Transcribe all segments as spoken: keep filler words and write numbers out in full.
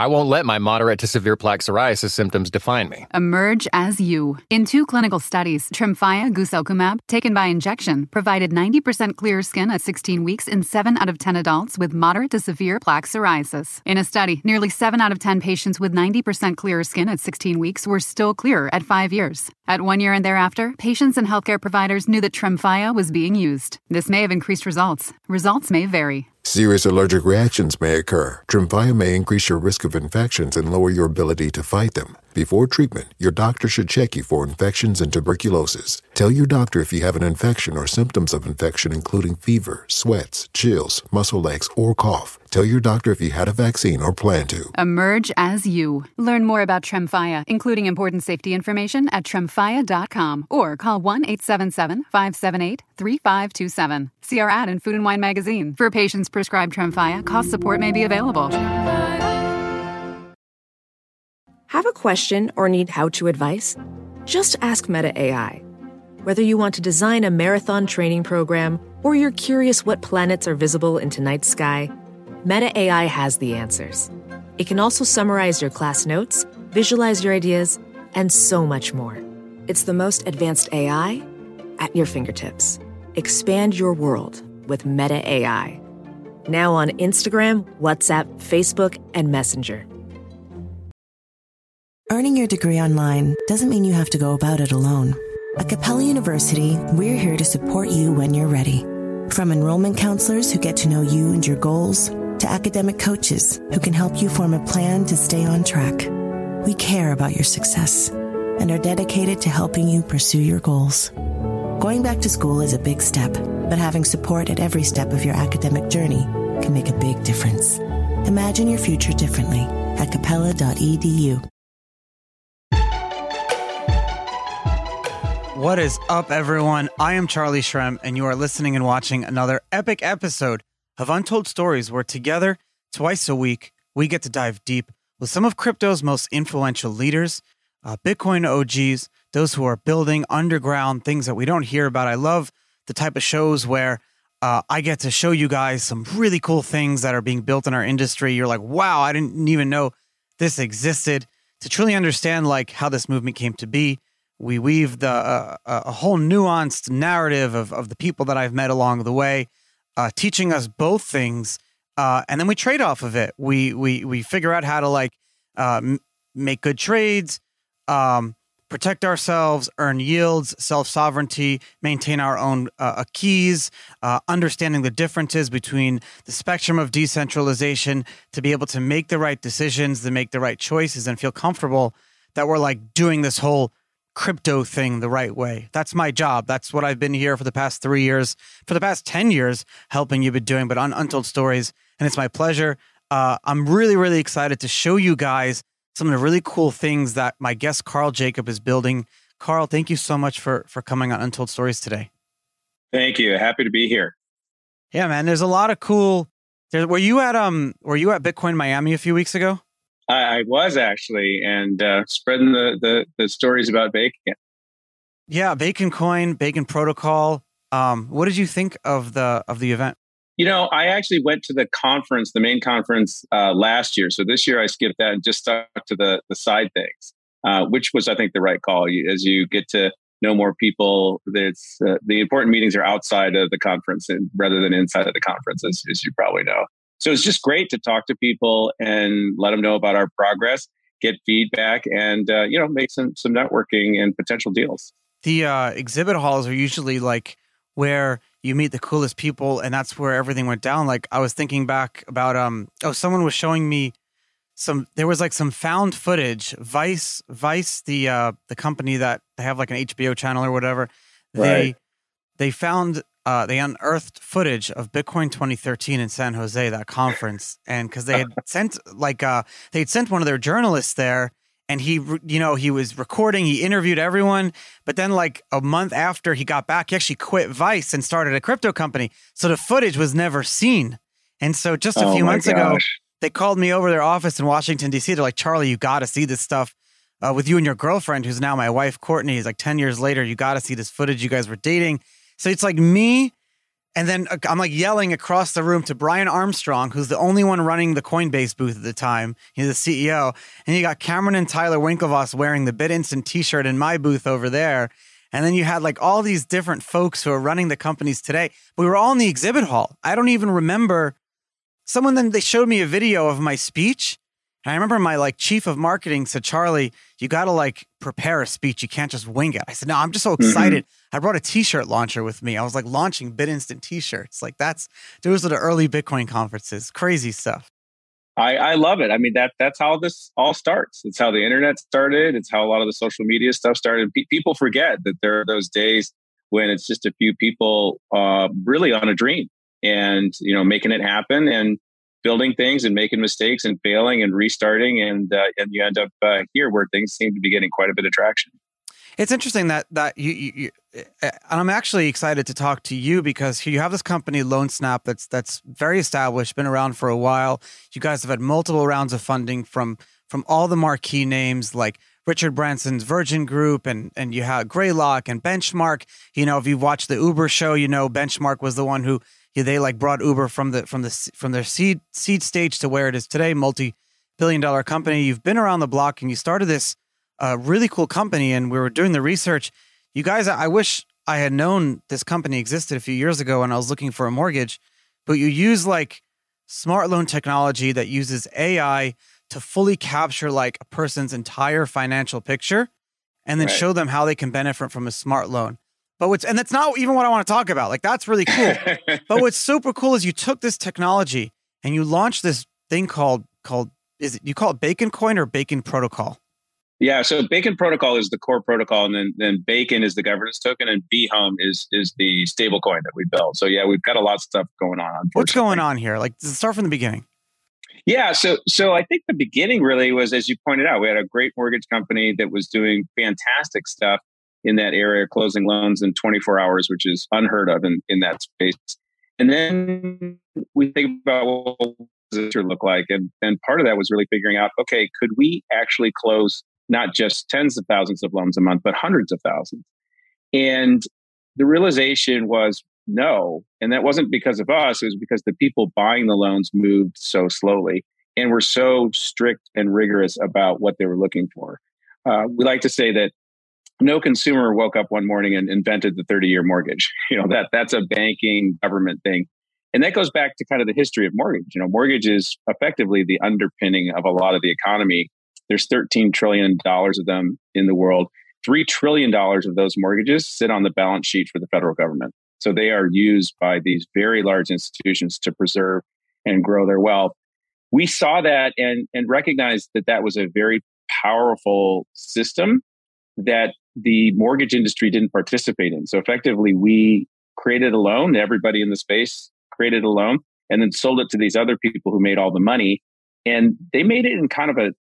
I won't let my moderate to severe plaque psoriasis symptoms define me. Emerge as you. In two clinical studies, Tremfya guselkumab, taken by injection, provided ninety percent clearer skin at sixteen weeks in seven out of ten adults with moderate to severe plaque psoriasis. In a study, nearly seven out of ten patients with ninety percent clearer skin at sixteen weeks were still clearer at five years. At one year and thereafter, patients and healthcare providers knew that Tremfya was being used. This may have increased results. Results may vary. Serious allergic reactions may occur. Tremfya may increase your risk of infections and lower your ability to fight them. Before treatment, your doctor should check you for infections and tuberculosis. Tell your doctor if you have an infection or symptoms of infection, including fever, sweats, chills, muscle aches, or cough. Tell your doctor if you had a vaccine or plan to. Emerge as you. Learn more about Tremfya, including important safety information, at tremfya dot com or call one eight seven seven, five seven eight, three five two seven. See our ad in Food and Wine magazine. For patients prescribed Tremfya, cost support may be available. Have a question or need how-to advice? Just ask Meta A I. Whether you want to design a marathon training program or you're curious what planets are visible in tonight's sky, Meta A I has the answers. It can also summarize your class notes, visualize your ideas, and so much more. It's the most advanced A I at your fingertips. Expand your world with Meta A I. Now on Instagram, WhatsApp, Facebook, and Messenger. Earning your degree online doesn't mean you have to go about it alone. At Capella University, we're here to support you when you're ready. From enrollment counselors who get to know you and your goals, to academic coaches who can help you form a plan to stay on track. We care about your success and are dedicated to helping you pursue your goals. Going back to school is a big step, but having support at every step of your academic journey can make a big difference. Imagine your future differently at capella dot e d u. What is up, everyone? I am Charlie Shrem, and you are listening and watching another epic episode of Untold Stories, where together, twice a week, we get to dive deep with some of crypto's most influential leaders, uh, Bitcoin O Gs, those who are building underground things that we don't hear about. I love the type of shows where uh, I get to show you guys some really cool things that are being built in our industry. You're like, wow, I didn't even know this existed. To truly understand like how this movement came to be, we weave the uh, a whole nuanced narrative of, of the people that I've met along the way, uh, teaching us both things, uh, and then we trade off of it. We we we figure out how to like uh, m- make good trades, um, protect ourselves, earn yields, self-sovereignty, maintain our own uh, keys, uh, understanding the differences between the spectrum of decentralization to be able to make the right decisions, to make the right choices, and feel comfortable that we're like doing this whole crypto thing the right way. That's my job. That's what I've been here for the past three years, for the past ten years, helping you be doing, but on Untold Stories. And it's my pleasure. Uh, I'm really, really excited to show you guys some of the really cool things that my guest, Carl Jacob, is building. Carl, thank you so much for, for coming on Untold Stories today. Thank you. Happy to be here. Yeah, man. There's a lot of cool. There, were you at um? Were you at Bitcoin Miami a few weeks ago? I, I was actually, and uh, spreading the, the the stories about Bacon. Yeah, Bacon Coin, Bacon Protocol. Um, what did you think of the of the event? You know, I actually went to the conference, the main conference uh, last year. So this year I skipped that and just stuck to the the side things, uh, which was, I think, the right call. You, as you get to know more people, it's uh, the important meetings are outside of the conference and rather than inside of the conference, as, as you probably know. So it's just great to talk to people and let them know about our progress, get feedback, and uh, you know, make some some networking and potential deals. The uh, exhibit halls are usually like where you meet the coolest people, and that's where everything went down. Like I was thinking back about um oh, someone was showing me some. There was like some found footage. Vice, Vice, the uh, the company that they have like an H B O channel or whatever. They Right. they found. Uh, they unearthed footage of Bitcoin twenty thirteen in San Jose, that conference, and because they had sent like uh, they had sent one of their journalists there, and he, you know, he was recording, he interviewed everyone, but then like a month after he got back, he actually quit Vice and started a crypto company, so the footage was never seen. And so just a Oh few my months ago, gosh. they called me over to their office in Washington D C. They're like, Charlie, you got to see this stuff uh, with you and your girlfriend, who's now my wife, Courtney. Is like ten years later, you got to see this footage. You guys were dating. So it's like me And then I'm like yelling across the room to Brian Armstrong, who's the only one running the Coinbase booth at the time. He's the C E O. And you got Cameron and Tyler Winklevoss wearing the BitInstant t-shirt in my booth over there. And then you had like all these different folks who are running the companies today. But we were all in the exhibit hall. I don't even remember. Someone then they showed me a video of my speech. And I remember my like chief of marketing said, Charlie, you got to like prepare a speech. You can't just wing it. I said, no, I'm just so excited. Mm-hmm. I brought a t-shirt launcher with me. I was like launching BitInstant t-shirts. Like that's, those are the early Bitcoin conferences. Crazy stuff. I, I love it. I mean, that that's how this all starts. It's how the internet started. It's how a lot of the social media stuff started. P- people forget that there are those days when it's just a few people uh, really on a dream and, you know, making it happen and building things and making mistakes and failing and restarting. And uh, and you end up uh, here where things seem to be getting quite a bit of traction. It's interesting that that you, you, you and I'm actually excited to talk to you because you have this company LoanSnap that's that's very established, been around for a while. You guys have had multiple rounds of funding from from all the marquee names like Richard Branson's Virgin Group and and you have Greylock and Benchmark. You know, if you've watched the Uber show, you know Benchmark was the one who yeah, they like brought Uber from the from the from their seed seed stage to where it is today, multi-billion dollar company. You've been around the block and you started this uh, really cool company. And we were doing the research. You guys, I wish I had known this company existed a few years ago when I was looking for a mortgage. But you use like smart loan technology that uses A I to fully capture like a person's entire financial picture, and then right. show them how they can benefit from a smart loan. But what's, and that's not even what I want to talk about. Like, that's really cool. But what's super cool is you took this technology and you launched this thing called, called, is it, you call it Bacon Coin or Bacon Protocol? Yeah. So Bacon Protocol is the core protocol. And then, then Bacon is the governance token and B H U M is, is the stable coin that we built. So yeah, we've got a lot of stuff going on. What's going on here? Like, let's start from the beginning. Yeah. So, so I think the beginning really was, as you pointed out, we had a great mortgage company that was doing fantastic stuff in that area, closing loans in twenty-four hours, which is unheard of in, in that space. And then we think about what does it look like? And, and part of that was really figuring out, okay, could we actually close not just tens of thousands of loans a month, but hundreds of thousands? And the realization was no. And that wasn't because of us. It was because the people buying the loans moved so slowly and were so strict and rigorous about what they were looking for. Uh, we like to say that no consumer woke up one morning and invented the thirty-year mortgage. You know, that that's a banking government thing. And that goes back to kind of the history of mortgage. You know, mortgage is effectively the underpinning of a lot of the economy. There's thirteen trillion dollars of them in the world. three trillion dollars of those mortgages sit on the balance sheet for the federal government. So they are used by these very large institutions to preserve and grow their wealth. We saw that and, and recognized that that was a very powerful system that the mortgage industry didn't participate in. So effectively, we created a loan, everybody in the space created a loan, and then sold it to these other people who made all the money. And they made it in kind of a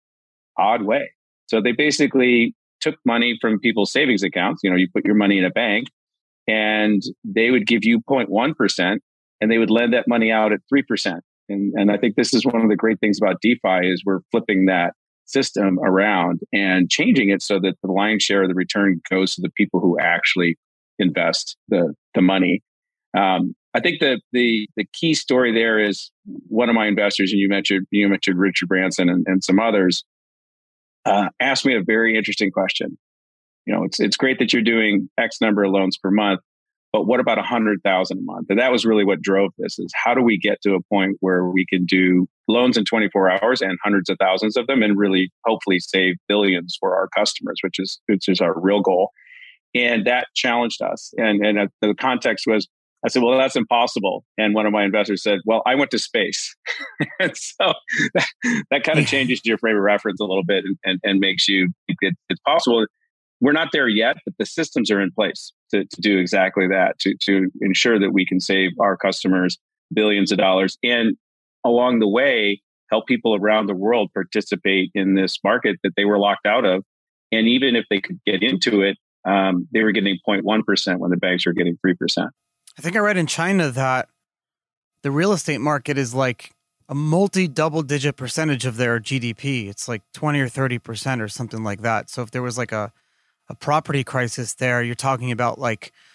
odd way. So they basically took money from people's savings accounts. You know, you put your money in a bank and they would give you zero point one percent and they would lend that money out at three percent. And, and I think this is one of the great things about DeFi is we're flipping that system around and changing it so that the lion's share of the return goes to the people who actually invest the, the money. Um, I think that the the key story there is one of my investors, and you mentioned you mentioned Richard Branson and, and some others, uh, asked me a very interesting question. You know, it's it's great that you're doing X number of loans per month, but what about a hundred thousand a month? And that was really what drove this: is how do we get to a point where we can do loans in twenty-four hours and hundreds of thousands of them, and really hopefully save billions for our customers, which is which is our real goal. And that challenged us. And and uh, the context was, I said, well, that's impossible. And one of my investors said, well, I went to space. And so that, that kind of changes your frame of reference a little bit and, and, and makes you think it, it's possible. We're not there yet, but the systems are in place to, to do exactly that, to, to ensure that we can save our customers billions of dollars. And along the way, help people around the world participate in this market that they were locked out of. And even if they could get into it, um, they were getting zero point one percent when the banks were getting three percent. I think I read in China that the real estate market is like a multi double digit percentage of their G D P. It's like twenty or thirty percent or something like that. So if there was like a, a property crisis there, you're talking about like,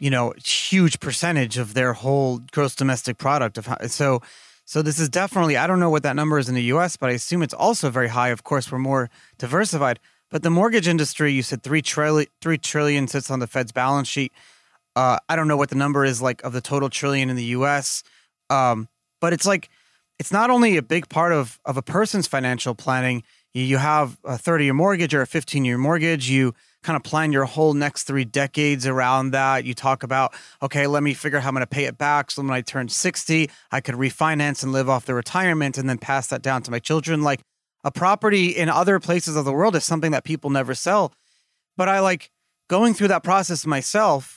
you know, huge percentage of their whole gross domestic product. Of how, so, so this is definitely, I don't know what that number is in the U S, but I assume it's also very high. Of course, we're more diversified. But the mortgage industry, you said three trillion, three trillion sits on the Fed's balance sheet. Uh, I don't know what the number is like of the total trillion in the U S, um, but it's like it's not only a big part of of a person's financial planning. You, you have a thirty-year mortgage or a fifteen-year mortgage. You kind of plan your whole next three decades around that. You talk about, okay, let me figure out how I'm going to pay it back. So when I turn sixty, I could refinance and live off the retirement and then pass that down to my children. Like a property in other places of the world is something that people never sell. But I like going through that process myself.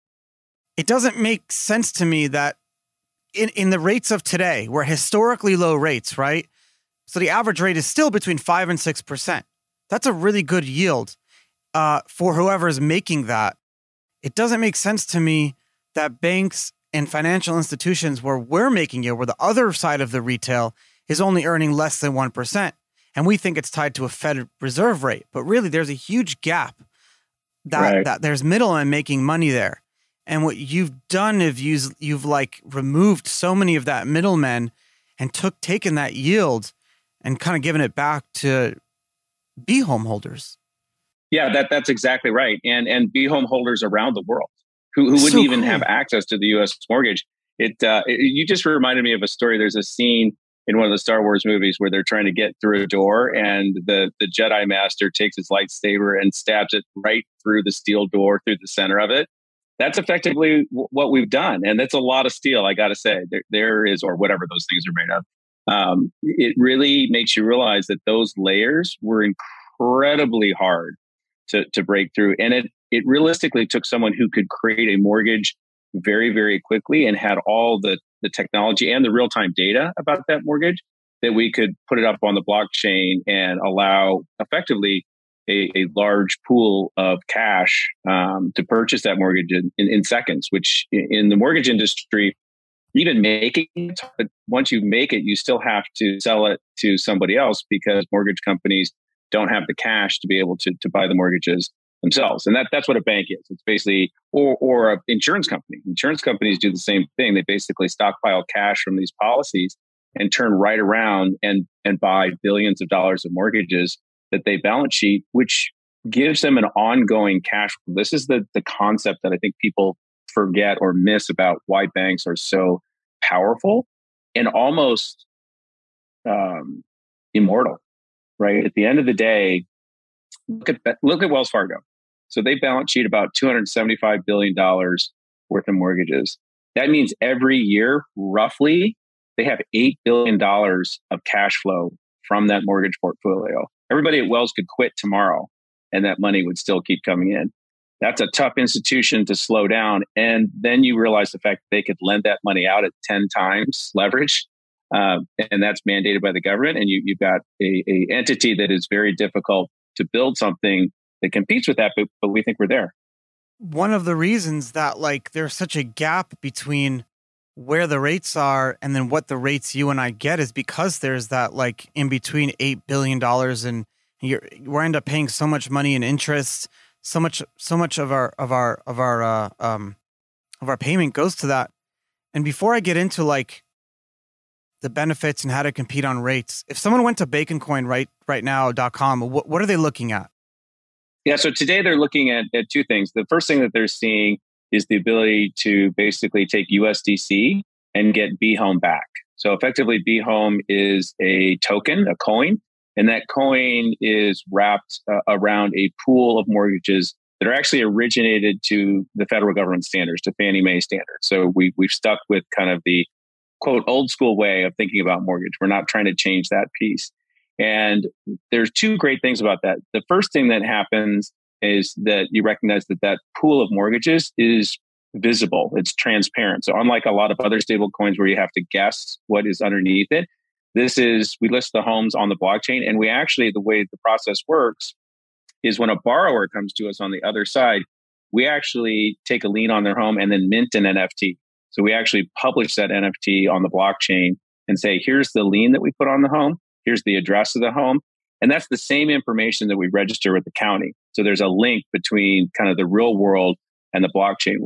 It doesn't make sense to me that in, in the rates of today, we're historically low rates, right? So the average rate is still between five and six percent. That's a really good yield uh, for whoever is making that. It doesn't make sense to me that banks and financial institutions where we're making it, where the other side of the retail is only earning less than one percent. And we think it's tied to a Fed reserve rate. But really, there's a huge gap that, right. that there's middlemen making money there. And what you've done is you've, you've like removed so many of that middlemen and took taken that yield and kind of given it back to B home holders. Yeah, that that's exactly right. And and B home holders around the world who, who wouldn't so even cool. have access to the U S mortgage. It, uh, it you just reminded me of a story. There's a scene in one of the Star Wars movies where they're trying to get through a door and the, the Jedi Master takes his lightsaber and stabs it right through the steel door, through the center of it. That's effectively w- what we've done. And that's a lot of steel, I got to say. There, there is, or whatever those things are made of. Um, it really makes you realize that those layers were incredibly hard to, to break through. And it, it realistically took someone who could create a mortgage very, very quickly and had all the, the technology and the real-time data about that mortgage that we could put it up on the blockchain and allow effectively a, a large pool of cash um, to purchase that mortgage in, in, in seconds, which in the mortgage industry, even making it, but once you make it, you still have to sell it to somebody else because mortgage companies don't have the cash to be able to, to buy the mortgages themselves. And that, that's what a bank is. It's basically, or, or an insurance company. Insurance companies do the same thing. They basically stockpile cash from these policies and turn right around and, and buy billions of dollars of mortgages that they balance sheet, which gives them an ongoing cash flow. This is the, the concept that I think people forget or miss about why banks are so powerful and almost um, immortal, right? At the end of the day, look at look at Wells Fargo. So they balance sheet about two hundred seventy-five billion dollars worth of mortgages. That means every year, roughly, they have eight billion dollars of cash flow from that mortgage portfolio. Everybody at Wells could quit tomorrow and that money would still keep coming in. That's a tough institution to slow down. And then you realize the fact that they could lend that money out at ten times leverage. Uh, and that's mandated by the government. And you, you've got a, a entity that is very difficult to build something that competes with that, but, but we think we're there. One of the reasons that like there's such a gap between where the rates are and then what the rates you and I get is because there's that like in between eight billion dollars and you're, we end up paying so much money in interest. So much, so much of our of our of our uh, um of our payment goes to that. And before I get into like the benefits and how to compete on rates, if someone went to bacon coin right right now dot com, what what are they looking at? Yeah, so today they're looking at, at two things. The first thing that they're seeing is the ability to basically take U S D C and get B Home back. So effectively, B Home is a token, a coin. And that coin is wrapped uh, around a pool of mortgages that are actually originated to the federal government standards, to Fannie Mae standards. So we, we've stuck with kind of the, quote, old school way of thinking about mortgage. We're not trying to change that piece. And there's two great things about that. The first thing that happens is that you recognize that that pool of mortgages is visible. It's transparent. So unlike a lot of other stable coins where you have to guess what is underneath it, this is, we list the homes on the blockchain, and we actually, the way the process works is when a borrower comes to us on the other side, we actually take a lien on their home and then mint an N F T. So we actually publish that N F T on the blockchain and say, here's the lien that we put on the home, here's the address of the home. And that's the same information that we register with the county. So there's a link between kind of the real world and the blockchain world.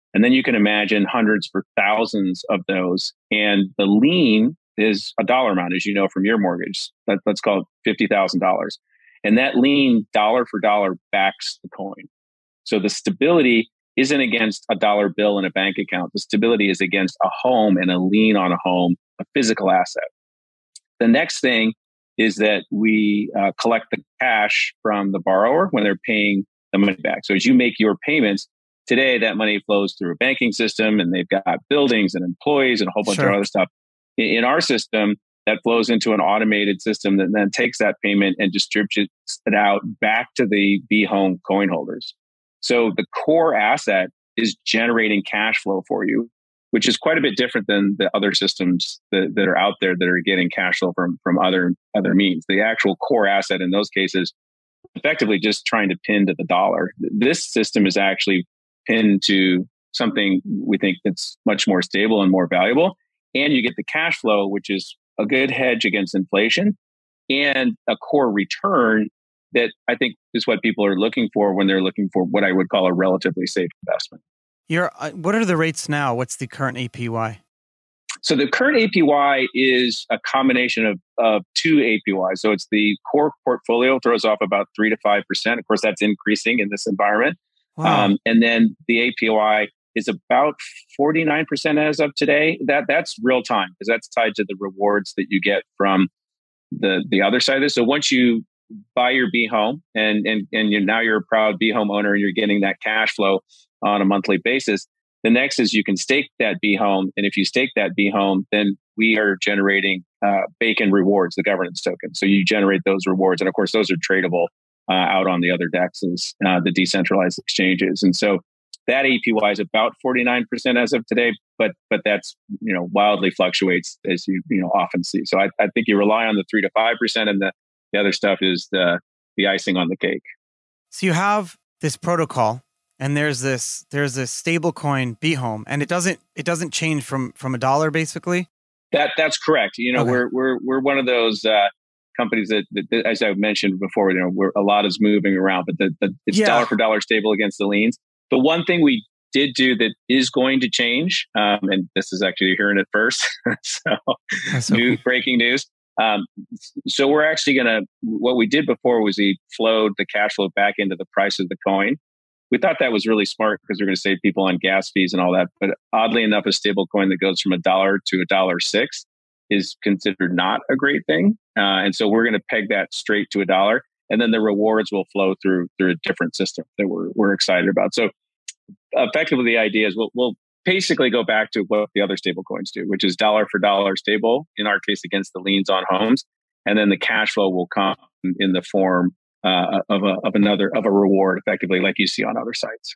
And then you can imagine hundreds for thousands of those. And the lien is a dollar amount, as you know, from your mortgage. That, let's call it fifty thousand dollars. And that lien, dollar for dollar, backs the coin. So the stability isn't against a dollar bill in a bank account. The stability is against a home and a lien on a home, a physical asset. The next thing is that we uh, collect the cash from the borrower when they're paying the money back. So as you make your payments, today that money flows through a banking system and they've got buildings and employees and a whole bunch Sure. of other stuff. In, in our system, that flows into an automated system that then takes that payment and distributes it out back to the B Home coin holders. So the core asset is generating cash flow for you, which is quite a bit different than the other systems that, that are out there that are getting cash flow from, from other, other means. The actual core asset in those cases, effectively just trying to pin to the dollar. This system is actually pinned to something we think that's much more stable and more valuable. And you get the cash flow, which is a good hedge against inflation and a core return that I think is what people are looking for when they're looking for what I would call a relatively safe investment. You're, uh, what are the rates now? What's the current A P Y? So the current A P Y is a combination of, of two A P Ys. So it's the core portfolio throws off about three to five percent. Of course, that's increasing in this environment. Wow. Um, and then the A P Y is about forty-nine percent as of today. That that's real time because that's tied to the rewards that you get from the the other side of this. So once you buy your B Home and and and you're now you're a proud B Home owner and you're getting that cash flow on a monthly basis. The next is you can stake that B Home, and if you stake that B Home, then we are generating uh, Bacon rewards, the governance token. So you generate those rewards, and of course those are tradable uh, out on the other D E Xs, uh, the decentralized exchanges. And so that A P Y is about forty-nine percent as of today, but but that's you know wildly fluctuates as you you know often see. So I, I think you rely on the three to five percent, and the the other stuff is the the icing on the cake. So you have this protocol, and there's this there's this stable coin B Home, and it doesn't it doesn't change from from a dollar basically. That that's correct. You know, Okay. we're we're we're one of those uh, companies that, that, that, as I mentioned before, you know, where a lot is moving around, but the, the it's Yeah. dollar for dollar stable against the liens. The one thing we did do that is going to change, um, and this is actually you're hearing it first, so That's so new cool. breaking news. Um, so we're actually going to, what we did before was we flowed the cash flow back into the price of the coin. We thought that was really smart because we're going to save people on gas fees and all that. But oddly enough, a stable coin that goes from a dollar to a dollar six is considered not a great thing. Uh, and so we're going to peg that straight to a dollar. And then the rewards will flow through through a different system that we're we're excited about. So effectively, the idea is we'll, we'll basically go back to what the other stable coins do, which is dollar for dollar stable, in our case, against the liens on homes. And then the cash flow will come in the form uh, of, a, of another, of a reward, effectively, like you see on other sites.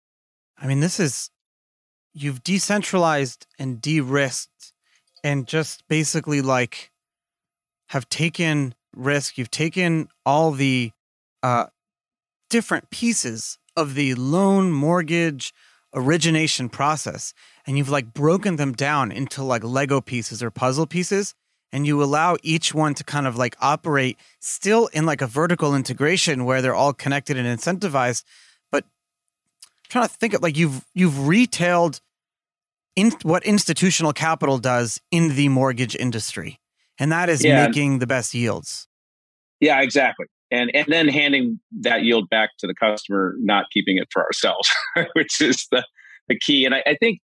I mean, this is, you've decentralized and de-risked and just basically like have taken risk. You've taken all the uh, different pieces of the loan, mortgage, origination process, and you've like broken them down into like Lego pieces or puzzle pieces, and you allow each one to kind of like operate still in like a vertical integration where they're all connected and incentivized. But I'm trying to think of like you've you've retailed in what institutional capital does in the mortgage industry, and that is Yeah. making the best yields. Yeah, exactly. And and then handing that yield back to the customer, not keeping it for ourselves, which is the, the key. And I, I think,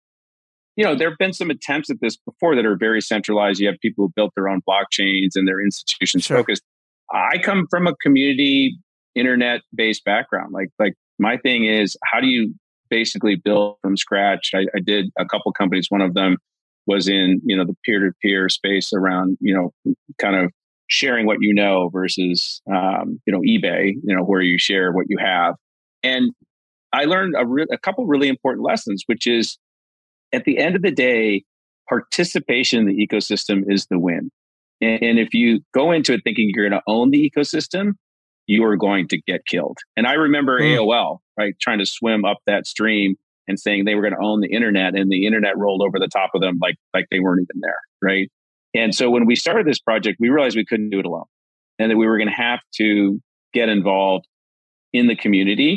you know, there have been some attempts at this before that are very centralized. You have people who built their own blockchains and their institutions Sure. focused. I come from a community internet-based background. Like, like my thing is, how do you basically build from scratch? I, I did a couple companies. One of them was in, you know, the peer-to-peer space around, you know, kind of sharing what you know versus, um, you know, eBay, you know, where you share what you have. And I learned a, re- a couple really important lessons, which is at the end of the day, participation in the ecosystem is the win. And, and if you go into it thinking you're going to own the ecosystem, you are going to get killed. And I remember Mm. A O L, right, trying to swim up that stream and saying they were going to own the internet, and the internet rolled over the top of them like like they weren't even there, right? And so when we started this project, we realized we couldn't do it alone, and that we were going to have to get involved in the community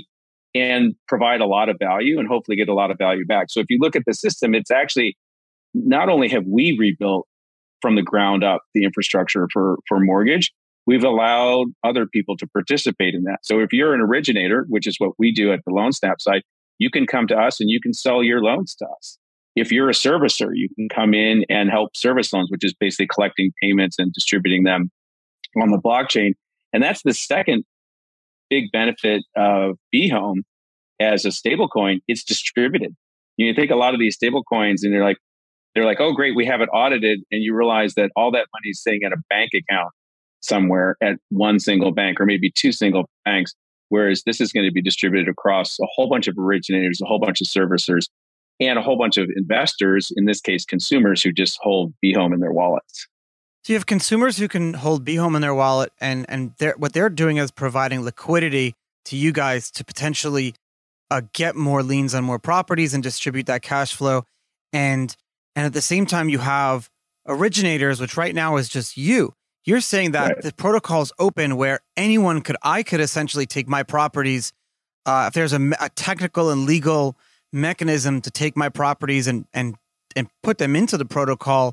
and provide a lot of value and hopefully get a lot of value back. So if you look at the system, it's actually not only have we rebuilt from the ground up the infrastructure for, for mortgage, we've allowed other people to participate in that. So if you're an originator, which is what we do at the LoanSnap side, you can come to us and you can sell your loans to us. If you're a servicer, you can come in and help service loans, which is basically collecting payments and distributing them on the blockchain. And that's the second big benefit of BHome as a stablecoin. It's distributed. You think a lot of these stablecoins, and they're like, they're like, oh, great, we have it audited, and you realize that all that money is sitting at a bank account somewhere at one single bank or maybe two single banks. Whereas this is going to be distributed across a whole bunch of originators, a whole bunch of servicers, and a whole bunch of investors, in this case, consumers who just hold BHome in their wallets. So you have consumers who can hold BHome in their wallet, and and they're, what they're doing is providing liquidity to you guys to potentially uh, get more liens on more properties and distribute that cash flow. And and at the same time, you have originators, which right now is just you. You're saying that right. The protocol is open where anyone could, I could essentially take my properties. Uh, if there's a, a technical and legal mechanism to take my properties and and and put them into the protocol,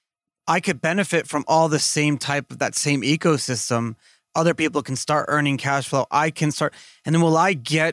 I could benefit from all the same type of that same ecosystem. Other people can start earning cash flow. I can start, and then will I get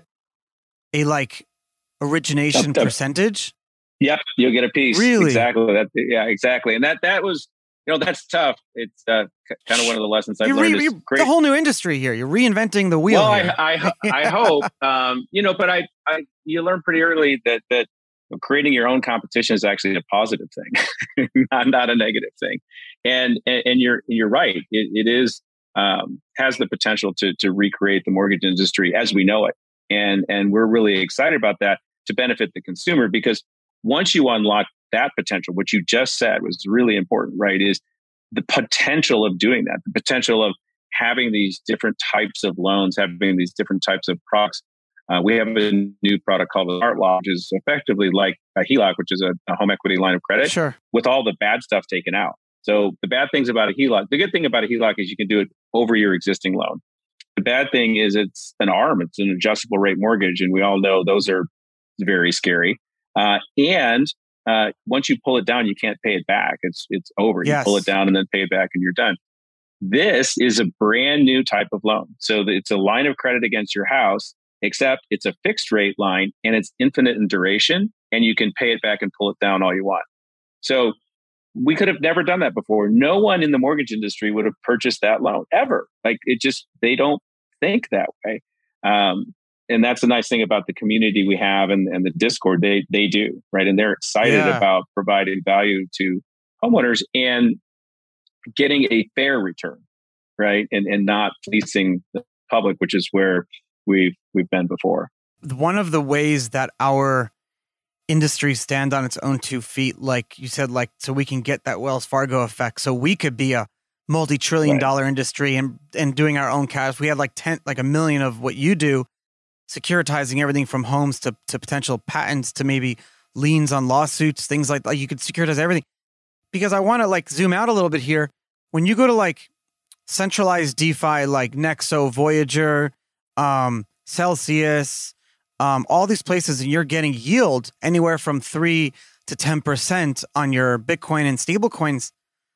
a like origination yep, yep. percentage? Yep, you'll get a piece. Really? Exactly. That. Yeah, exactly. And that that was, you know, that's tough. It's uh, kind of one of the lessons I've you're learned. Re- you're the whole new industry here. You're reinventing the wheel. Well, here. I I, I hope, um, you know, but I, I you learn pretty early that that creating your own competition is actually a positive thing, not not a negative thing. And and, and you're you're right. It, it is um, has the potential to to recreate the mortgage industry as we know it. And and we're really excited about that to benefit the consumer, because once you unlock that potential, what you just said was really important, right? Is the potential of doing that, the potential of having these different types of loans, having these different types of products. Uh, we have a new product called the Art Law, which is effectively like a H E L O C, which is a, a home equity line of credit, sure, with all the bad stuff taken out. So the bad things about a H E L O C, the good thing about a H E L O C is you can do it over your existing loan. The bad thing is it's an ARM, it's an adjustable rate mortgage, and we all know those are very scary. Uh, and uh, once you pull it down, you can't pay it back. It's it's over. Yes. You pull it down and then pay it back, and you're done. This is a brand new type of loan. So it's a line of credit against your house, except it's a fixed rate line and it's infinite in duration, and you can pay it back and pull it down all you want. So we could have never done that before. No one in the mortgage industry would have purchased that loan ever. Like it just, they don't think that way. Um, and that's the nice thing about the community we have and, and the Discord. They they do, right? And they're excited yeah. about providing value to homeowners and getting a fair return, right? And and not fleecing the public, which is where we've we've been before. One of the ways that our industry stand on its own two feet, like you said, like so we can get that Wells Fargo effect. So we could be a multi-trillion right. dollar industry and and doing our own cash. We had like ten, like a million of what you do, securitizing everything from homes to to potential patents to maybe liens on lawsuits, things like that. You could securitize everything. Because I want to like zoom out a little bit here. When you go to like centralized DeFi like Nexo, Voyager, um, Celsius, um, all these places, and you're getting yield anywhere from three to ten percent on your Bitcoin and stablecoins.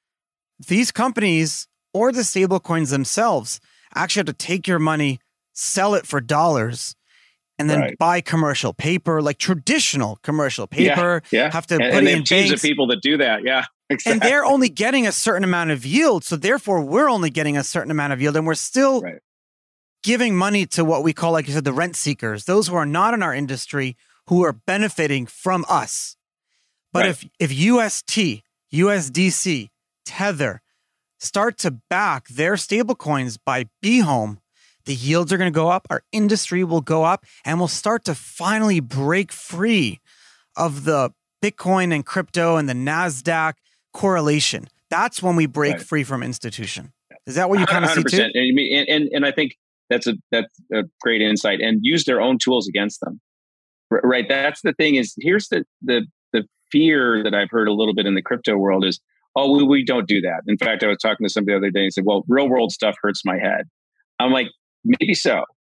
These companies or the stablecoins themselves actually have to take your money, sell it for dollars, and then right. buy commercial paper, like traditional commercial paper. Yeah, yeah. Have to and, put and it in teams banks. of people that do that. Yeah, exactly. And they're only getting a certain amount of yield. So therefore, we're only getting a certain amount of yield, and we're still right. giving money to what we call, like you said, the rent seekers, those who are not in our industry, who are benefiting from us. But right. if if U S T, U S D C, Tether start to back their stablecoins by BHome, the yields are going to go up, our industry will go up, and we'll start to finally break free of the Bitcoin and crypto and the NASDAQ correlation. That's when we break right. free from institution. Is that what you kind of see too? And, and, and I think that's a that's a great insight. And use their own tools against them. Right. That's the thing is, here's the the the fear that I've heard a little bit in the crypto world is, oh, we, we don't do that. In fact, I was talking to somebody the other day and said, well, real world stuff hurts my head. I'm like, maybe so.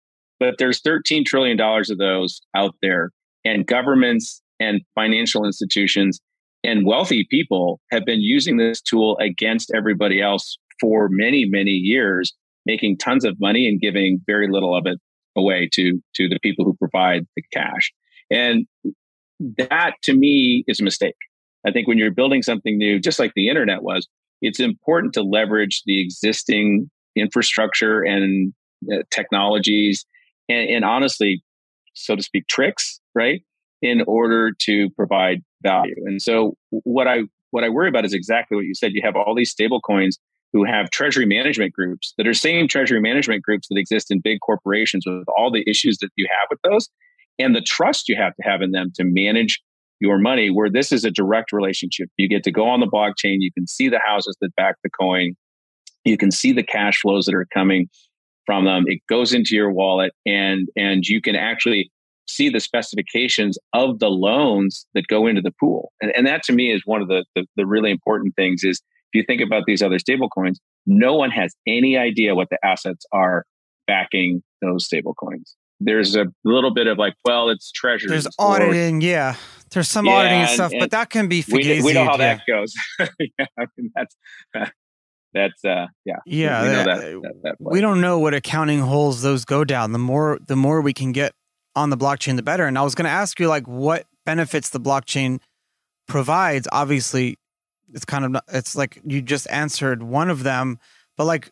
But there's thirteen trillion dollars of those out there, and governments and financial institutions and wealthy people have been using this tool against everybody else for many, many years, making tons of money and giving very little of it away to, to the people who provide the cash. And that, to me, is a mistake. I think when you're building something new, just like the internet was, it's important to leverage the existing infrastructure and uh, technologies and, and honestly, so to speak, tricks, right, in order to provide value. And so what I what I worry about is exactly what you said. You have all these stable coins who have treasury management groups that are same treasury management groups that exist in big corporations with all the issues that you have with those and the trust you have to have in them to manage your money, where this is a direct relationship. You get to go on the blockchain. You can see the houses that back the coin. You can see the cash flows that are coming from them. It goes into your wallet, and and you can actually see the specifications of the loans that go into the pool. And, and that to me is one of the, the, the really important things is if you think about these other stable coins, no one has any idea what the assets are backing those stable coins. There's a little bit of like, well, it's treasuries. There's auditing, or, yeah. There's some yeah, auditing and stuff, and, but that can be fugazi. We, we know how yeah. that goes. yeah, I mean, that's uh, that's uh, yeah. Yeah, we, we know that, that, that, that we don't know what accounting holes those go down. The more the more we can get on the blockchain, the better. And I was going to ask you, like, what benefits the blockchain provides. Obviously, it's kind of not, it's like you just answered one of them, but like,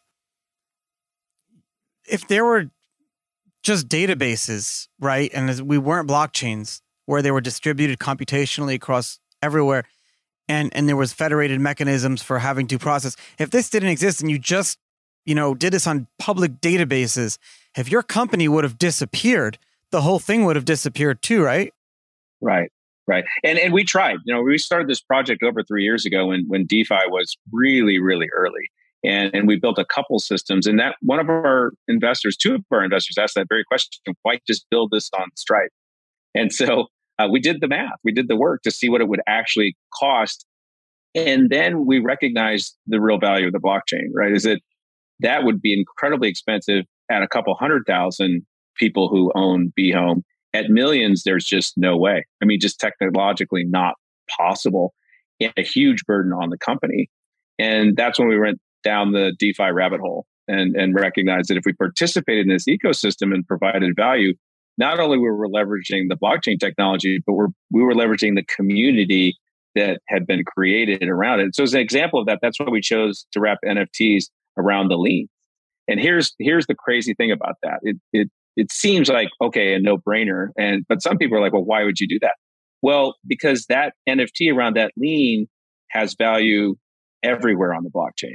if there were just databases, right, and as we weren't blockchains where they were distributed computationally across everywhere, and and there was federated mechanisms for having to process. If this didn't exist and you just, you know, did this on public databases, if your company would have disappeared, the whole thing would have disappeared too, right? Right, right. And and we tried. You know, we started this project over three years ago when when DeFi was really, really early. And, and we built a couple systems. And that one of our investors, two of our investors asked that very question, why just build this on Stripe? And so uh, we did the math. We did the work to see what it would actually cost. And then we recognized the real value of the blockchain, right? Is that that would be incredibly expensive at a couple hundred thousand people who own BeHome. At millions, there's just no way. I mean, just technologically not possible, and a huge burden on the company. And that's when we went down the DeFi rabbit hole and, and recognized that if we participated in this ecosystem and provided value, not only were we leveraging the blockchain technology, but we're, we were leveraging the community that had been created around it. So as an example of that, that's why we chose to wrap N F Ts around the lien. And here's here's the crazy thing about that. It it it seems like, okay, a no-brainer. And but some people are like, well, why would you do that? Well, because that N F T around that lien has value everywhere on the blockchain.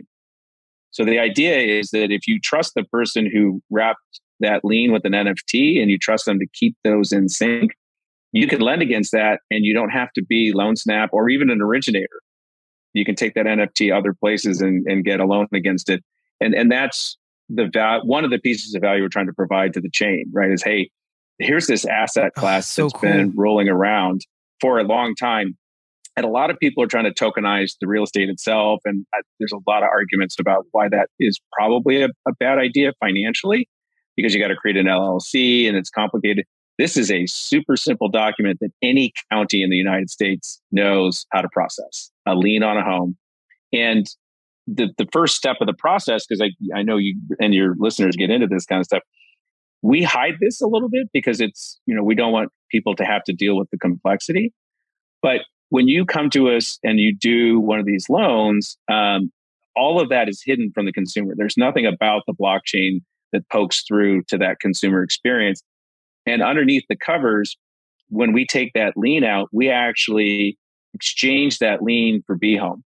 So the idea is that if you trust the person who wrapped that lien with an N F T and you trust them to keep those in sync, you can lend against that and you don't have to be LoanSnap or even an originator. You can take that N F T other places and, and get a loan against it. And, and that's the val- one of the pieces of value we're trying to provide to the chain, right? Is, hey, here's this asset class oh, so that's cool. been rolling around for a long time. And a lot of people are trying to tokenize the real estate itself. And uh, there's a lot of arguments about why that is probably a, a bad idea financially, because you got to create an L L C and it's complicated. This is a super simple document that any county in the United States knows how to process, a lien on a home. And the, the first step of the process, because I, I know you and your listeners get into this kind of stuff, we hide this a little bit because it's, you know, we don't want people to have to deal with the complexity. But when you come to us and you do one of these loans, um, all of that is hidden from the consumer. There's nothing about the blockchain that pokes through to that consumer experience. And underneath the covers, when we take that lien out, we actually exchange that lien for BeHome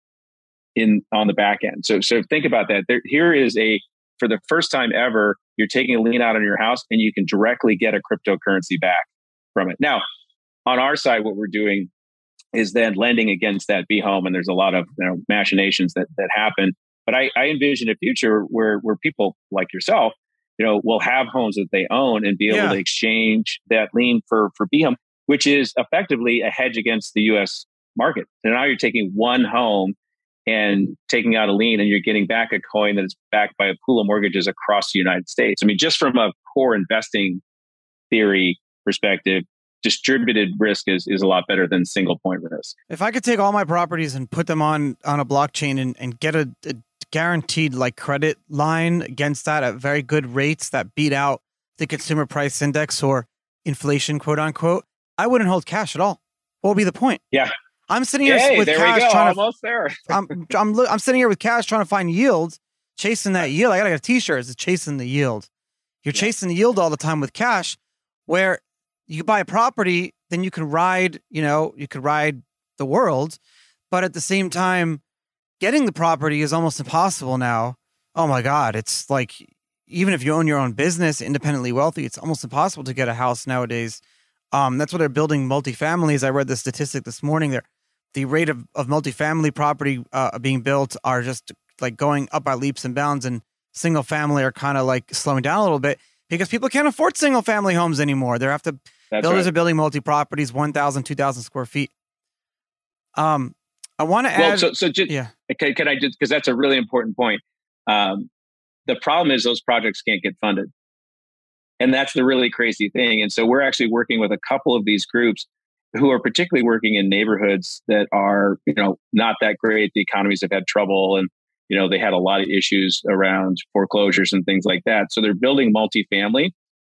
in on the back end. So, so think about that. There, here is a, for the first time ever, you're taking a lien out on your house and you can directly get a cryptocurrency back from it. Now, on our side, what we're doing is then lending against that BeHome, and there's a lot of, you know, machinations that that happen. But I, I envision a future where where people like yourself, you know, will have homes that they own and be able yeah. to exchange that lien for for BeHome, which is effectively a hedge against the U S market. And now you're taking one home and taking out a lien, and you're getting back a coin that is backed by a pool of mortgages across the United States. I mean, just from a core investing theory perspective, distributed risk is, is a lot better than single point risk. If I could take all my properties and put them on, on a blockchain and, and get a, a guaranteed like credit line against that at very good rates that beat out the consumer price index or inflation, quote unquote, I wouldn't hold cash at all. What would be the point? Yeah. I'm sitting here hey, with there cash we go. trying Almost to, there. I'm, I'm, I'm sitting here with cash trying to find yields, chasing that yield. I gotta get a t-shirt. It's chasing the yield. You're yeah. chasing the yield all the time with cash, where you buy a property, then you can ride, you know, you could ride the world. But at the same time, getting the property is almost impossible now. Oh my God. It's like, even if you own your own business, independently wealthy, it's almost impossible to get a house nowadays. Um, that's why they're building multifamilies. I read the statistic this morning there. The rate of, of multifamily property uh, being built are just like going up by leaps and bounds, and single family are kind of like slowing down a little bit because people can't afford single family homes anymore. They have to, That's builders right. are building multi-properties, one thousand, two thousand square feet. Um, I want to add. Well, so, so just, yeah. Can, can I just, because that's a really important point. Um, the problem is those projects can't get funded. And that's the really crazy thing. And so we're actually working with a couple of these groups who are particularly working in neighborhoods that are, you know, not that great. The economies have had trouble, and, you know, they had a lot of issues around foreclosures and things like that. So they're building multifamily,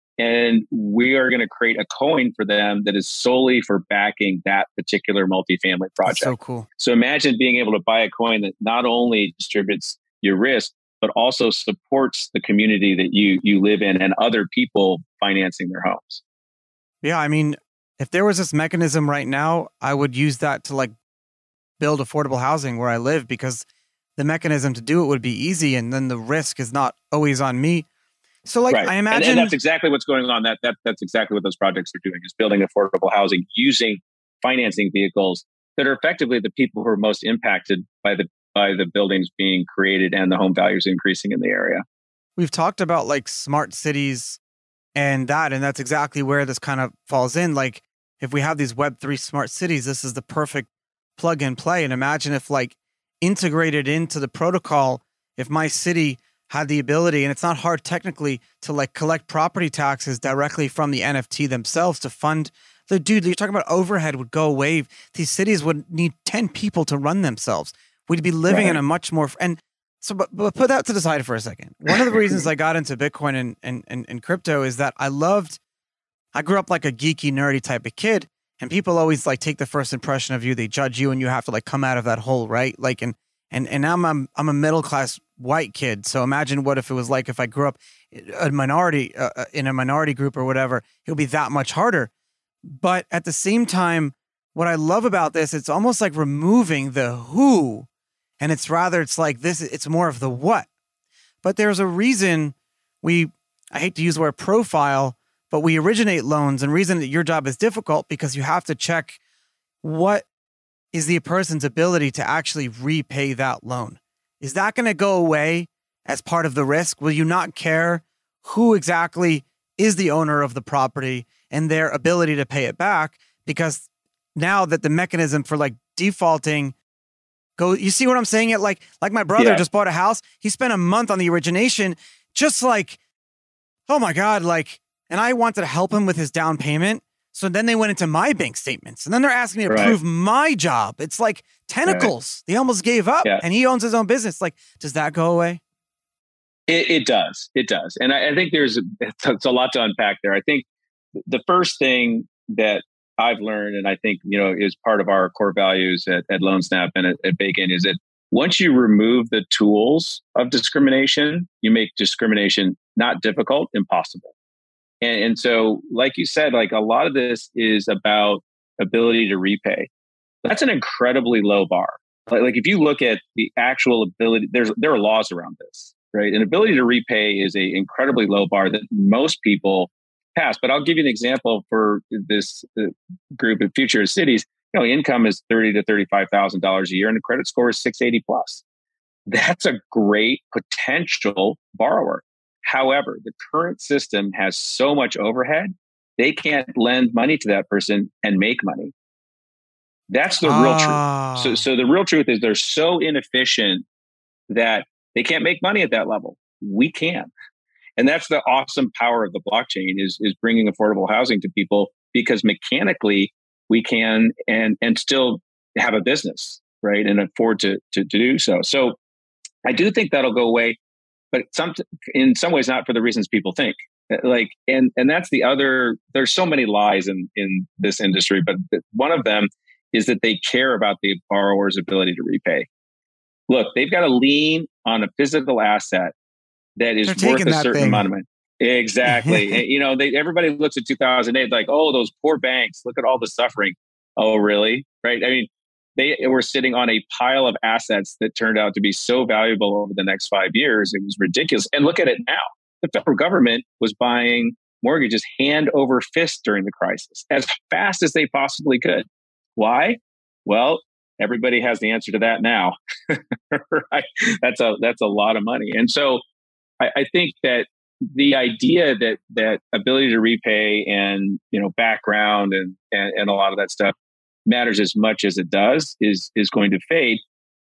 and we are going to create a coin for them that is solely for backing that particular multifamily project. That's so cool. So imagine being able to buy a coin that not only distributes your risk, but also supports the community that you you live in and other people financing their homes. Yeah, I mean, if there was this mechanism right now, I would use that to like build affordable housing where I live, because the mechanism to do it would be easy, and then the risk is not always on me. So like right. I imagine, and, and that's exactly what's going on. That that that's exactly what those projects are doing, is building affordable housing using financing vehicles that are effectively the people who are most impacted by the by the buildings being created and the home values increasing in the area. We've talked about like smart cities and that, and that's exactly where this kind of falls in. Like if we have these Web three smart cities, this is the perfect plug and play. And imagine if like integrated into the protocol, if my city had the ability, and it's not hard technically, to like collect property taxes directly from the N F T themselves to fund the dude, you're talking about overhead would go away. These cities would need ten people to run themselves. We'd be living right. in a much more, and so, but, but put that to the side for a second. One of the reasons I got into Bitcoin and, and, and, and crypto is that I loved, I grew up like a geeky, nerdy type of kid, and people always like take the first impression of you. They judge you, and you have to like come out of that hole, right? Like, and, and, and now I'm, I'm a middle-class white kid. So imagine what if it was like if I grew up a minority, uh, in a minority group or whatever, it would be that much harder. But at the same time, what I love about this, it's almost like removing the who. And it's rather, it's like this, it's more of the what. But there's a reason we, I hate to use the word profile, but we originate loans, and reason that your job is difficult because you have to check what is the person's ability to actually repay that loan. Is that going to go away as part of the risk? Will you not care who exactly is the owner of the property and their ability to pay it back? Because now that the mechanism for like defaulting Go, you see what I'm saying? It like, like my brother yeah. just bought a house. He spent a month on the origination, just like, oh my God, like, and I wanted to help him with his down payment. So then they went into my bank statements, and then they're asking me to right. prove my job. It's like tentacles. Right. They almost gave up, yeah. and he owns his own business. Like, does that go away? It, it does. It does. And I, I think there's it's a lot to unpack there. I think the first thing that I've learned, and I think, you know, is part of our core values at, at LoanSnap and at, at Bacon, is that once you remove the tools of discrimination, you make discrimination not difficult, impossible. And, and so, like you said, like a lot of this is about ability to repay. That's an incredibly low bar. Like, like if you look at the actual ability, there's there are laws around this, right? An ability to repay is a incredibly low bar that most people pass. But I'll give you an example for this uh, group of future cities. You know, income is thirty to thirty-five thousand dollars a year, and the credit score is six eighty plus. That's a great potential borrower. However, the current system has so much overhead, they can't lend money to that person and make money. That's the real ah. truth. So, so the real truth is they're so inefficient that they can't make money at that level. We can. And that's the awesome power of the blockchain is, is bringing affordable housing to people, because mechanically we can and, and still have a business, right? And afford to, to, to do so. So I do think that'll go away, but some, in some ways, not for the reasons people think. Like, and, and that's the other, there's so many lies in, in this industry, but one of them is that they care about the borrower's ability to repay. Look, they've got a lien on a physical asset that is They're worth a certain thing. amount of money. Exactly. And, you know, they, everybody looks at two thousand eight like, oh, those poor banks, look at all the suffering. Oh, really? Right. I mean, they were sitting on a pile of assets that turned out to be so valuable over the next five years. It was ridiculous. And look at it now. The federal government was buying mortgages hand over fist during the crisis as fast as they possibly could. Why? Well, everybody has the answer to that now. Right? That's a that's a lot of money. And so I, I think that the idea that that ability to repay and, you know, background and, and and a lot of that stuff matters as much as it does is is going to fade.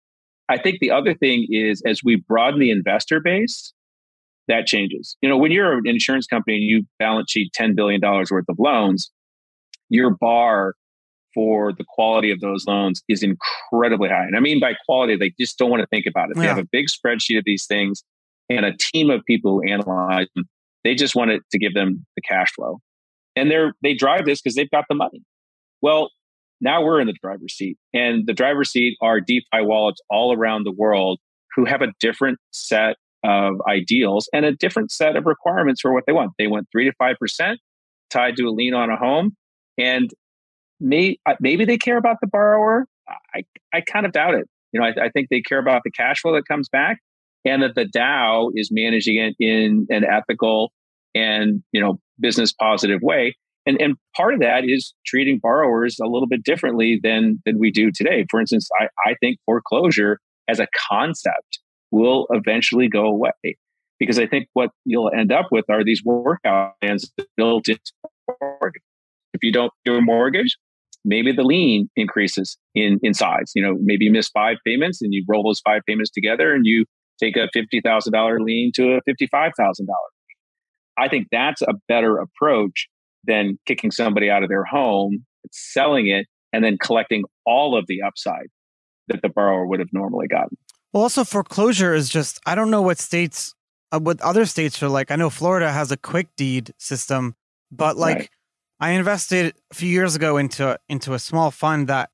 I think the other thing is, as we broaden the investor base, that changes. You know, when you're an insurance company and you balance sheet ten billion dollars worth of loans, your bar for the quality of those loans is incredibly high. And I mean by quality, they just don't want to think about it. They Yeah. have a big spreadsheet of these things and a team of people who analyze them. They just want it to give them the cash flow. And they're they drive this because they've got the money. Well, now we're in the driver's seat. And the driver's seat are DeFi wallets all around the world who have a different set of ideals and a different set of requirements for what they want. They want three to five percent tied to a lien on a home. And may, maybe they care about the borrower. I, I kind of doubt it. You know, I, I think they care about the cash flow that comes back, and that the DAO is managing it in an ethical and, you know, business positive way. And and part of that is treating borrowers a little bit differently than than we do today. For instance, I, I think foreclosure as a concept will eventually go away, because I think what you'll end up with are these workout plans built into mortgage. If you don't do a mortgage, maybe the lien increases in, in size. You know, maybe you miss five payments and you roll those five payments together and you take a fifty thousand dollars lien to a fifty-five thousand dollars. I think that's a better approach than kicking somebody out of their home, selling it, and then collecting all of the upside that the borrower would have normally gotten. Well, also foreclosure is just, I don't know what states, uh, what other states are like. I know Florida has a quick deed system, but like Right. I invested a few years ago into into a small fund that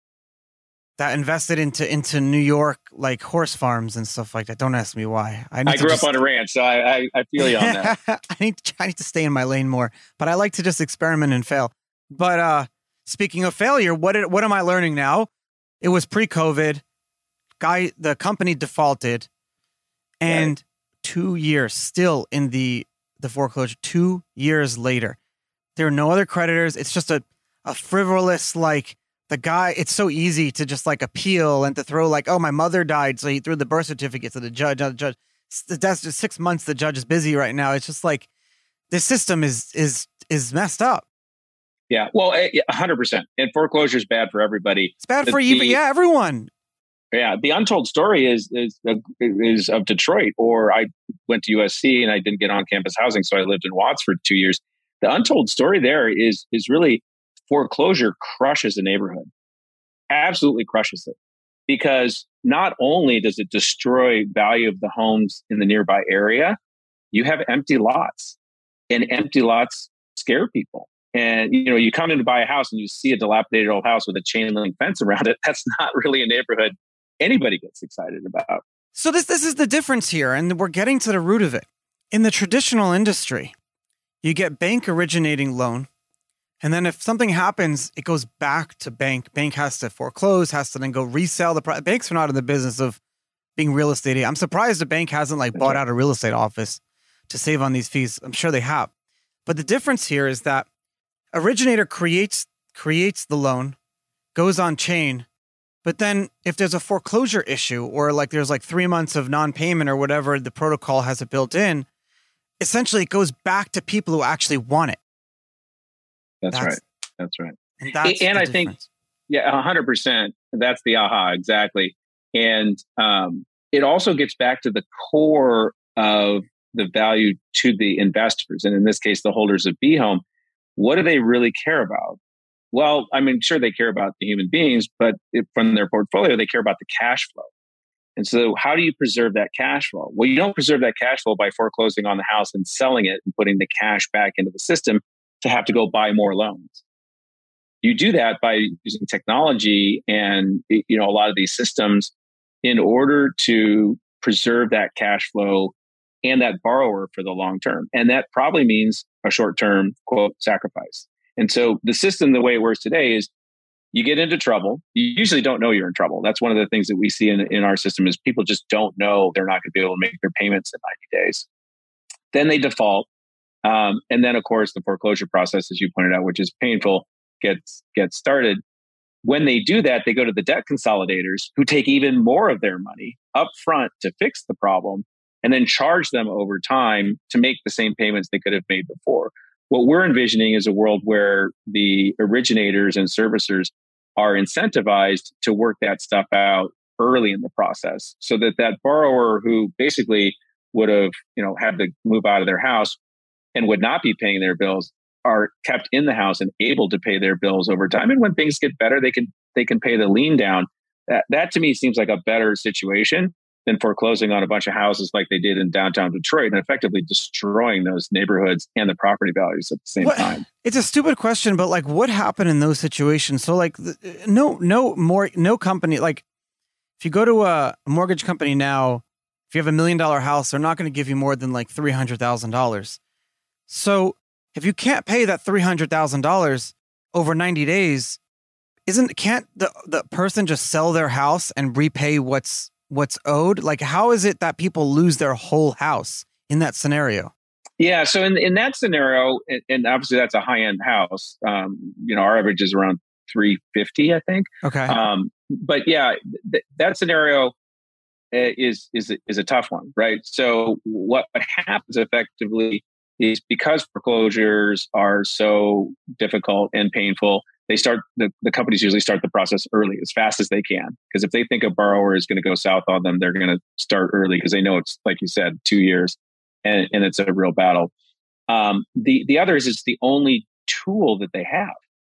that invested into into New York, like horse farms and stuff like that. Don't ask me why. I, need I to grew just, up on a ranch, so I, I, I feel you on that. I need to, I need to stay in my lane more, but I like to just experiment and fail. But uh, speaking of failure, what did, what am I learning now? It was pre-COVID. Guy, the company defaulted, and Right. two years still in the the foreclosure. Two years later, there are no other creditors. It's just a a frivolous, like, the guy. It's so easy to just like appeal and to throw like, oh, my mother died, so he threw the birth certificate to the judge. The judge, that's just six months. The judge is busy right now. It's just like this system is is is messed up. Yeah, well, a hundred percent. And foreclosure is bad for everybody. It's bad The- for you, the- yeah, everyone. Yeah, the untold story is is is of Detroit. Or I went to U S C and I didn't get on campus housing, so I lived in Watts for two years. The untold story there is is really foreclosure crushes a neighborhood, absolutely crushes it, because not only does it destroy value of the homes in the nearby area, you have empty lots, and empty lots scare people. And you know, you come in to buy a house and you see a dilapidated old house with a chain link fence around it. That's not really a neighborhood anybody gets excited about. So this this is the difference here, and we're getting to the root of it. In the traditional industry, you get bank originating loan, and then if something happens, it goes back to bank. Bank has to foreclose, has to then go resell the pro- banks are not in the business of being real estate. I'm surprised the bank hasn't like bought out a real estate office to save on these fees. I'm sure they have. But the difference here is that originator creates creates the loan, goes on chain. But then if there's a foreclosure issue, or like there's like three months of non-payment or whatever, the protocol has it built in, essentially it goes back to people who actually want it. That's, That's- right. That's right. And that's And the I think- difference. Yeah, a hundred percent. That's the aha, exactly. And um, it also gets back to the core of the value to the investors, and in this case, the holders of B Home, what do they really care about? Well, I mean, sure, they care about the human beings, but if, from their portfolio, they care about the cash flow. And so how do you preserve that cash flow? Well, you don't preserve that cash flow by foreclosing on the house and selling it and putting the cash back into the system to have to go buy more loans. You do that by using technology and, you know, a lot of these systems in order to preserve that cash flow and that borrower for the long term. And that probably means a short-term, quote, sacrifice. And so the system, the way it works today is you get into trouble. You usually don't know you're in trouble. That's one of the things that we see in, in our system is people just don't know they're not going to be able to make their payments in ninety days. Then they default. Um, and then, of course, the foreclosure process, as you pointed out, which is painful, gets gets started. When they do that, they go to the debt consolidators who take even more of their money up front to fix the problem and then charge them over time to make the same payments they could have made before. What we're envisioning is a world where the originators and servicers are incentivized to work that stuff out early in the process so that that borrower who basically would have, you know, had to move out of their house and would not be paying their bills are kept in the house and able to pay their bills over time. And when things get better, they can they can pay the lien down. That that to me seems like a better situation than foreclosing on a bunch of houses like they did in downtown Detroit and effectively destroying those neighborhoods and the property values at the same what, time. It's a stupid question, but like, what happened in those situations? So like, no, no more, no company. Like, if you go to a mortgage company now, if you have a million dollar house, they're not going to give you more than like three hundred thousand dollars. So if you can't pay that three hundred thousand dollars over ninety days, isn't can't the the person just sell their house and repay what's what's owed? Like, how is it that people lose their whole house in that scenario? Yeah. So in, in that scenario, and, and obviously that's a high end house. Um, you know, our average is around three fifty, I think. Okay. Um, but yeah, th- that scenario is is is a tough one, right? So what happens effectively is because foreclosures are so difficult and painful, they start the, the companies usually start the process early, as fast as they can. Because if they think a borrower is going to go south on them, they're going to start early because they know it's, like you said, two years and, and it's a real battle. Um, the the other is it's the only tool that they have.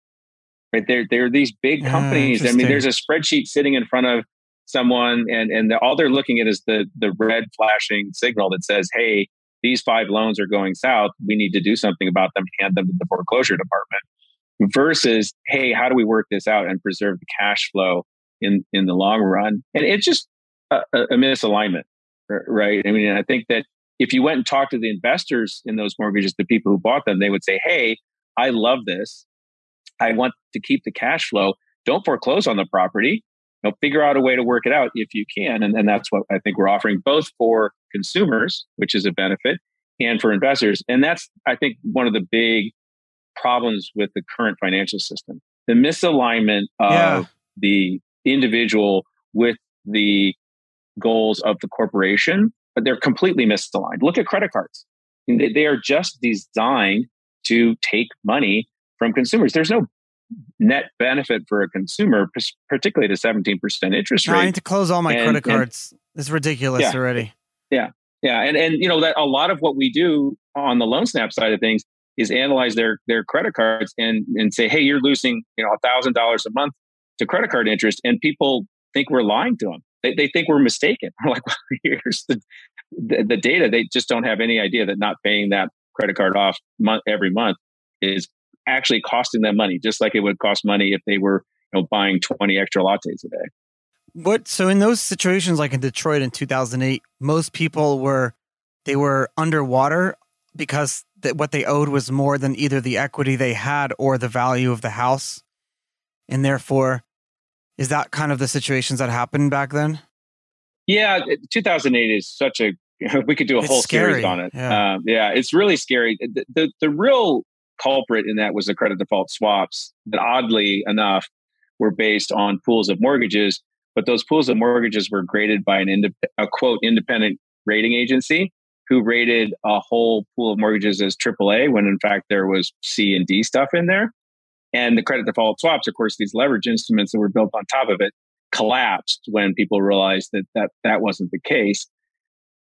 Right? They're, they're these big companies. Uh, I mean, there's a spreadsheet sitting in front of someone and, and the, all they're looking at is the the red flashing signal that says, hey, these five loans are going south. We need to do something about them, hand them to the foreclosure department. Versus, hey, how do we work this out and preserve the cash flow in, in the long run? And it's just a, a misalignment, right? I mean, I think that if you went and talked to the investors in those mortgages, the people who bought them, they would say, hey, I love this. I want to keep the cash flow. Don't foreclose on the property. You know, figure out a way to work it out if you can. And, and that's what I think we're offering both for consumers, which is a benefit, and for investors. And that's, I think, one of the big problems with the current financial system. The misalignment of yeah. the individual with the goals of the corporation, but they're completely misaligned. Look at credit cards. They, they are just designed to take money from consumers. There's no net benefit for a consumer, particularly at a seventeen percent interest rate. No, I need to close all my and, credit cards. And, it's ridiculous yeah, already. Yeah. Yeah. And, and, you know, that a lot of what we do on the LoanSnap side of things is analyze their, their credit cards and, and say, hey, you're losing, you know, a thousand dollars a month to credit card interest. And people think we're lying to them. They, they think we're mistaken. We're like, well, here's the, the, the data. They just don't have any idea that not paying that credit card off month, every month is actually costing them money, just like it would cost money if they were, you know, buying twenty extra lattes a day. What? So in those situations, like in Detroit in two thousand eight, most people were, they were underwater because that what they owed was more than either the equity they had or the value of the house. And therefore, is that kind of the situations that happened back then? Yeah. two thousand eight is such a, we could do a it's whole scary. series on it. Yeah. Um, yeah, it's really scary. The, the, the real culprit in that was the credit default swaps that oddly enough were based on pools of mortgages, but those pools of mortgages were graded by an indep- a quote independent rating agency who rated a whole pool of mortgages as triple A when in fact there was C and D stuff in there. And the credit default swaps, of course, these leverage instruments that were built on top of it collapsed when people realized that that, that wasn't the case.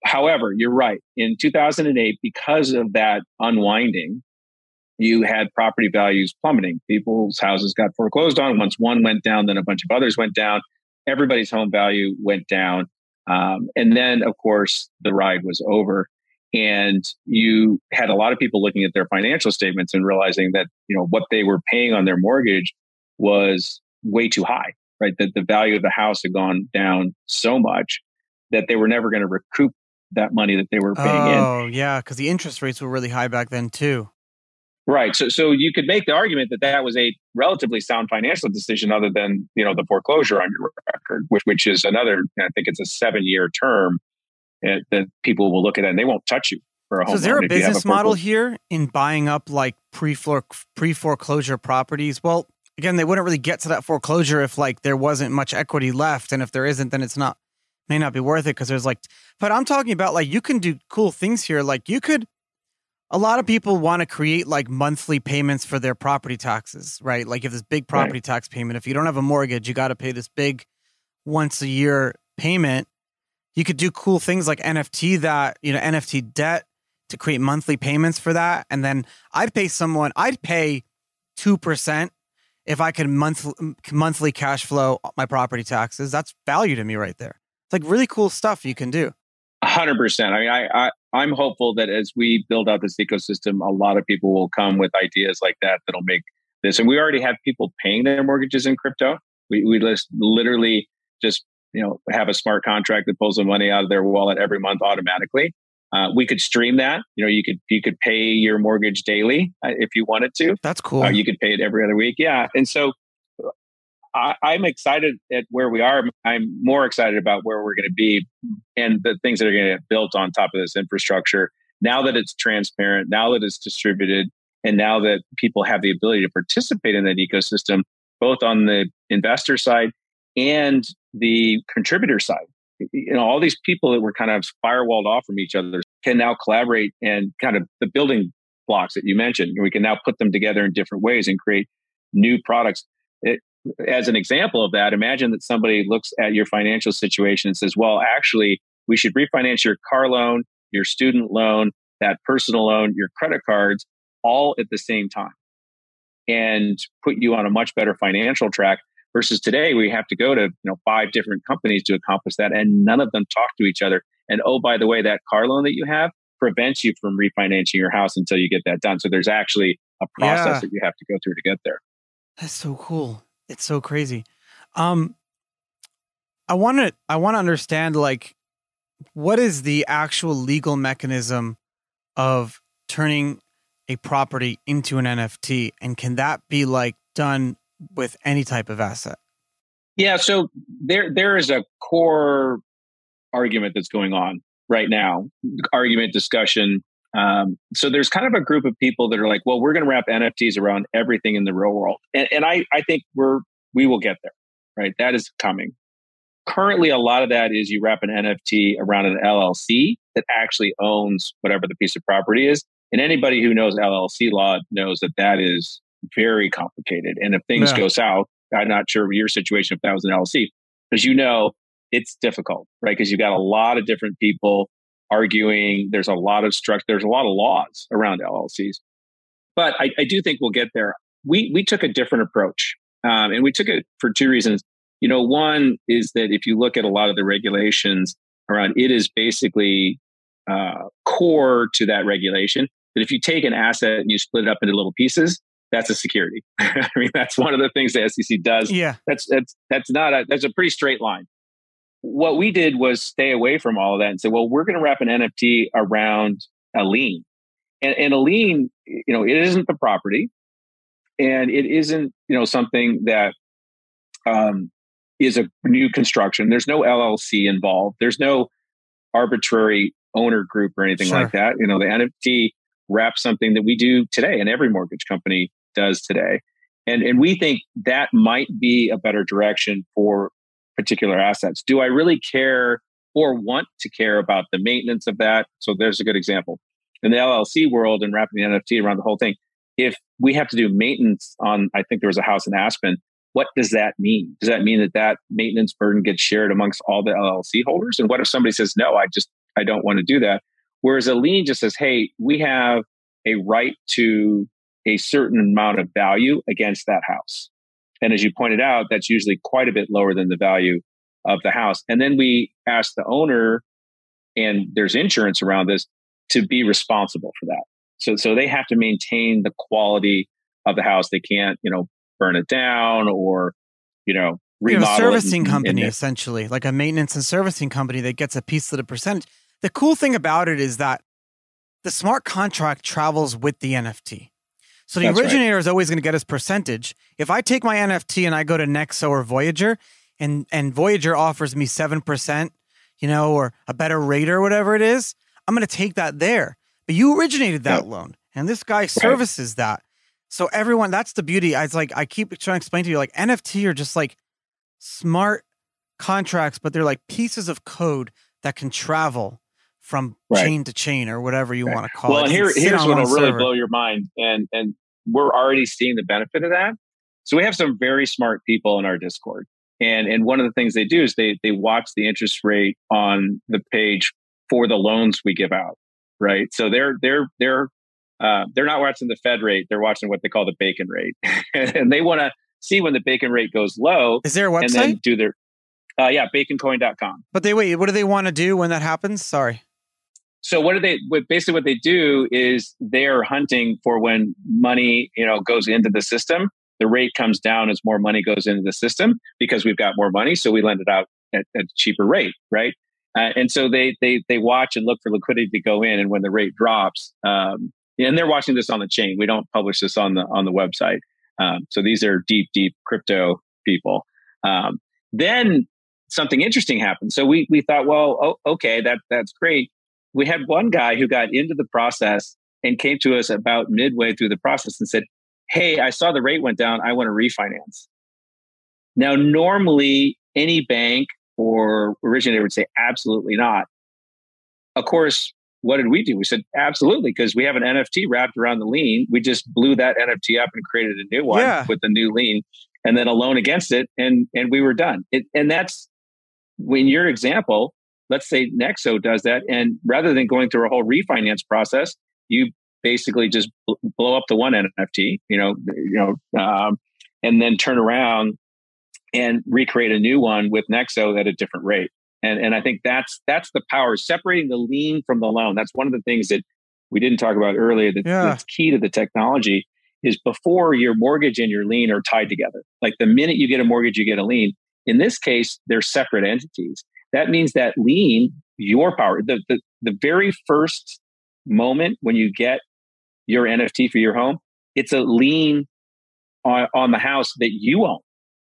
however, you're right. In two thousand eight, because of that unwinding, you had property values plummeting. People's houses got foreclosed on. Once one went down, then a bunch of others went down. Everybody's home value went down. Um, and then, of course, the ride was over. And you had a lot of people looking at their financial statements and realizing that, you know, what they were paying on their mortgage was way too high, right? That the value of the house had gone down so much that they were never going to recoup that money that they were paying oh, in. Oh, yeah, because the interest rates were really high back then too. Right. So, so you could make the argument that that was a relatively sound financial decision, other than, you know, the foreclosure on your record, which which is another. I think it's a seven-year term uh, that people will look at it and they won't touch you for a home. So, is there loan a if you have business a model foreclo- here in buying up like pre pre foreclosure properties? Well, again, they wouldn't really get to that foreclosure if like there wasn't much equity left, and if there isn't, then it's not may not be worth it because there's like. But I'm talking about like you can do cool things here. Like you could. A lot of people want to create like monthly payments for their property taxes, right? Like if this big property right. tax payment, if you don't have a mortgage, you got to pay this big once a year payment. You could do cool things like N F T that, you know, N F T debt to create monthly payments for that. And then I'd pay someone, I'd pay two percent if I could monthly, monthly cash flow my property taxes. That's value to me right there. It's like really cool stuff you can do. A hundred percent. I mean, I, I, I'm hopeful that as we build out this ecosystem, a lot of people will come with ideas like that that'll make this. And we already have people paying their mortgages in crypto. We we just literally just you know have a smart contract that pulls the money out of their wallet every month automatically. Uh, we could stream that. You know, you could you could pay your mortgage daily uh, if you wanted to. That's cool. Uh, you could pay it every other week. Yeah, and so. I, I'm excited at where we are. I'm more excited about where we're going to be and the things that are going to get built on top of this infrastructure. Now that it's transparent, now that it's distributed, and now that people have the ability to participate in that ecosystem, both on the investor side and the contributor side. You know, all these people that were kind of firewalled off from each other can now collaborate, and kind of the building blocks that you mentioned, we can now put them together in different ways and create new products. It, As an example of that, imagine that somebody looks at your financial situation and says, well, actually, we should refinance your car loan, your student loan, that personal loan, your credit cards, all at the same time, and put you on a much better financial track versus today, we have to go to you know five different companies to accomplish that, and none of them talk to each other. And oh, by the way, that car loan that you have prevents you from refinancing your house until you get that done. So there's actually a process Yeah. that you have to go through to get there. That's so cool. It's so crazy. Um, I want to I want to understand like what is the actual legal mechanism of turning a property into an N F T, and can that be like done with any type of asset? Yeah, so there there is a core argument that's going on right now, argument discussion. Um, so there's kind of a group of people that are like, well, we're going to wrap N F Ts around everything in the real world. And, and I, I think we're, we will get there, right? That is coming. Currently, a lot of that is you wrap an N F T around an L L C that actually owns whatever the piece of property is. And anybody who knows L L C law knows that that is very complicated. And if things Yeah. go south, I'm not sure your situation if that was an L L C, because you know, it's difficult, right? Because you've got a lot of different people arguing. There's a lot of structure. There's a lot of laws around L L Cs, but I, I do think we'll get there. We we took a different approach, um, and we took it for two reasons. You know, one is that if you look at a lot of the regulations around, it is basically uh, core to that regulation that if you take an asset and you split it up into little pieces, that's a security. I mean, that's one of the things the S E C does. Yeah. That's that's that's not a that's a pretty straight line. What we did was stay away from all of that and say, well, we're going to wrap an N F T around a lien. And, and a lien, you know, it isn't the property, and it isn't, you know, something that um, is a new construction. There's no L L C involved. There's no arbitrary owner group or anything Sure. like that. You know, the N F T wraps something that we do today, and every mortgage company does today. And and we think that might be a better direction for particular assets. Do I really care or want to care about the maintenance of that? So there's a good example. In the L L C world and wrapping the N F T around the whole thing, if we have to do maintenance on, I think there was a house in Aspen, what does that mean? Does that mean that that maintenance burden gets shared amongst all the L L C holders? And what if somebody says, no, I just, I don't want to do that. Whereas a lien just says, hey, we have a right to a certain amount of value against that house. And as you pointed out, that's usually quite a bit lower than the value of the house. And then we ask the owner, and there's insurance around this, to be responsible for that. So, so they have to maintain the quality of the house. They can't, you know, burn it down or, you know, remodel you have a servicing it and, company, and, essentially, like a maintenance and servicing company that gets a piece of the percentage. The cool thing about it is that the smart contract travels with the N F T. So the That's originator right. is always going to get his percentage. If I take my N F T and I go to Nexo or Voyager, and and Voyager offers me seven percent, you know, or a better rate or whatever it is, I'm going to take that there. But you originated that Yep. loan, and this guy services that. So everyone, that's the beauty. I was like, I keep trying to explain to you, like N F T are just like smart contracts, but they're like pieces of code that can travel from Right. chain to chain or whatever you Right. want to call Well, it. and It can here, sit here's on what one will really server. blow your mind. And, and we're already seeing the benefit of that. So we have some very smart people in our Discord. And, and one of the things they do is they, they watch the interest rate on the page for the loans we give out. Right. So they're, they're, they're, uh, they're not watching the Fed rate. They're watching what they call the bacon rate. And they want to see when the bacon rate goes low. Is there a And then website? do their, uh, yeah, bacon coin dot com. But they wait, what do they want to do when that happens? Sorry. So what do they, what, basically what they do is they're hunting for when money, you know, goes into the system, the rate comes down as more money goes into the system because we've got more money. So we lend it out at, at a cheaper rate. Right. Uh, and so they, they, they watch and look for liquidity to go in. And when the rate drops, um, and they're watching this on the chain, we don't publish this on the, on the website. Um, so these are deep, deep crypto people. Um, then something interesting happened. So we, we thought, well, oh, okay, that, that's great. We had one guy who got into the process and came to us about midway through the process and said, hey, I saw the rate went down. I want to refinance. Now, normally any bank or originator would say, absolutely not. Of course, what did we do? We said, absolutely, because we have an N F T wrapped around the lien. We just blew that N F T up and created a new one Yeah. with the new lien and then a loan against it. And, and we were done. It, and that's, when your example, let's say Nexo does that. And rather than going through a whole refinance process, you basically just bl- blow up the one N F T, you know, you know, um, and then turn around and recreate a new one with Nexo at a different rate. And and I think that's that's the power, separating the lien from the loan. That's one of the things that we didn't talk about earlier that, Yeah. that's key to the technology is before your mortgage and your lien are tied together. Like the minute you get a mortgage, you get a lien. In this case, they're separate entities. That means that lien, your power, the, the, the very first moment when you get your N F T for your home, it's a lien on, on the house that you own.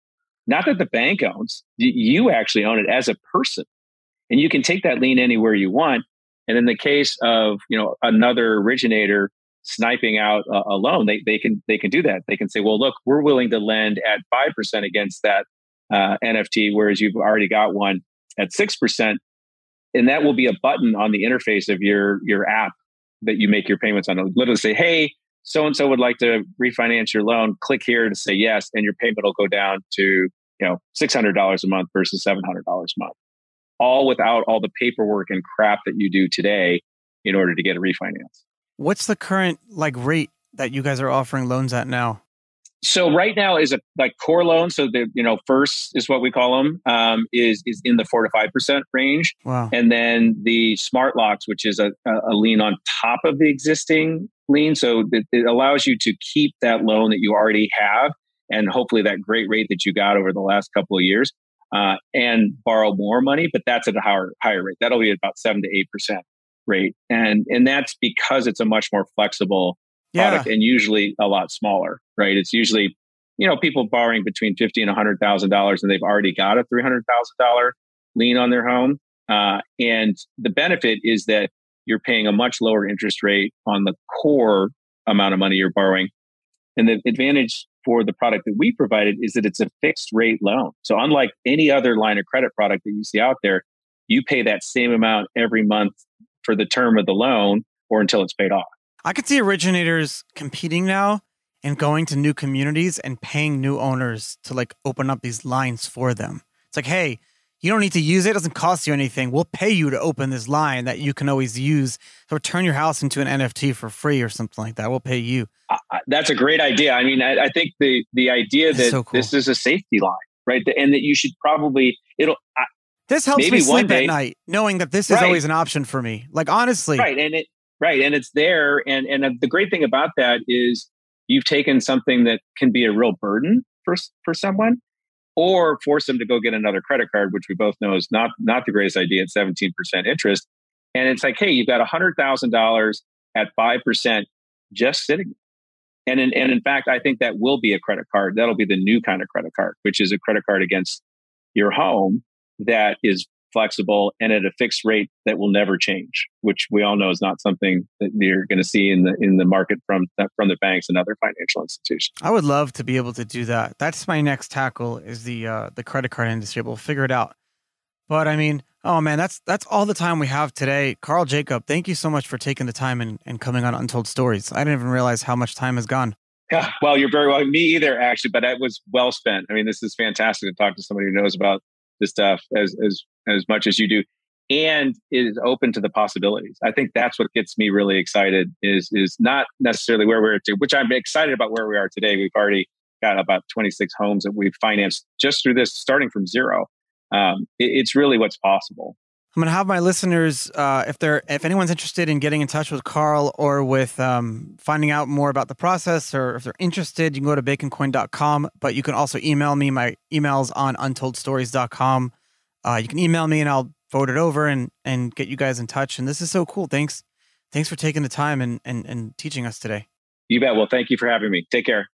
Not that the bank owns, you actually own it as a person. And you can take that lien anywhere you want. And in the case of, you know, another originator sniping out a, a loan, they, they can they can do that. They can say, well, look, we're willing to lend at five percent against that uh, N F T, whereas you've already got one at six percent. And that will be a button on the interface of your, your app that you make your payments on. It'll literally say, hey, so-and-so would like to refinance your loan. Click here to say yes. And your payment will go down to, you know, six hundred dollars a month versus seven hundred dollars a month. All without all the paperwork and crap that you do today in order to get a refinance. What's the current like rate that you guys are offering loans at now? So right now is a like core loan. So the, you know, first is what we call them, um, is, is in the four to five percent range. Wow. And then the smart locks, which is a, a lien on top of the existing lien. So it, it allows you to keep that loan that you already have and hopefully that great rate that you got over the last couple of years, uh, and borrow more money, but that's at a higher, higher rate. That'll be about seven to eight percent rate. And, and that's because it's a much more flexible product Yeah. and usually a lot smaller, right? It's usually, you know, people borrowing between fifty and a hundred thousand dollars, and they've already got a three hundred thousand dollar lien on their home. Uh, and the benefit is that you're paying a much lower interest rate on the core amount of money you're borrowing. And the advantage for the product that we provided is that it's a fixed rate loan. So unlike any other line of credit product that you see out there, you pay that same amount every month for the term of the loan or until it's paid off. I could see originators competing now and going to new communities and paying new owners to like open up these lines for them. It's like, hey, You don't need to use it. It doesn't cost you anything. We'll pay you to open this line that you can always use or turn your house into an N F T for free or something like that. We'll pay you. Uh, that's a great idea. I mean, I, I think the the idea That's that so cool. this is a safety line, right? And that you should probably, it'll, I, This helps maybe me one sleep day- at night, knowing that this is Right. always an option for me. Like, honestly. right. And it, right. And it's there. And, and the great thing about that is you've taken something that can be a real burden for, for someone, or force them to go get another credit card, which we both know is not, not the greatest idea at seventeen percent interest. And it's like, hey, you've got one hundred thousand dollars at five percent just sitting. And in, and in fact, I think that will be a credit card. That'll be the new kind of credit card, which is a credit card against your home that is flexible and at a fixed rate that will never change, which we all know is not something that you're going to see in the in the market from from the banks and other financial institutions. I would love to be able to do that. That's my next tackle is the uh, the credit card industry. We'll figure it out. But I mean, oh man, that's that's all the time we have today. Carl Jacob, thank you so much for taking the time and, and coming on Untold Stories. I didn't even realize how much time has gone. Yeah, well, you're very welcome. Me either, actually, but that was well spent. I mean, this is fantastic to talk to somebody who knows about this stuff as as as much as you do, and is open to the possibilities. I think that's what gets me really excited. Is is not necessarily where we're at, which I'm excited about where we are today. We've already got about twenty-six homes that we've financed just through this, starting from zero. Um, it, it's really what's possible. I'm going to have my listeners, uh, if they're, if anyone's interested in getting in touch with Carl or with um, finding out more about the process, or if they're interested, you can go to bacon coin dot com, but you can also email me. My email's on untold stories dot com. Uh, you can email me and I'll forward it over and, and get you guys in touch. And this is so cool. Thanks. Thanks for taking the time and, and, and teaching us today. You bet. Well, thank you for having me. Take care.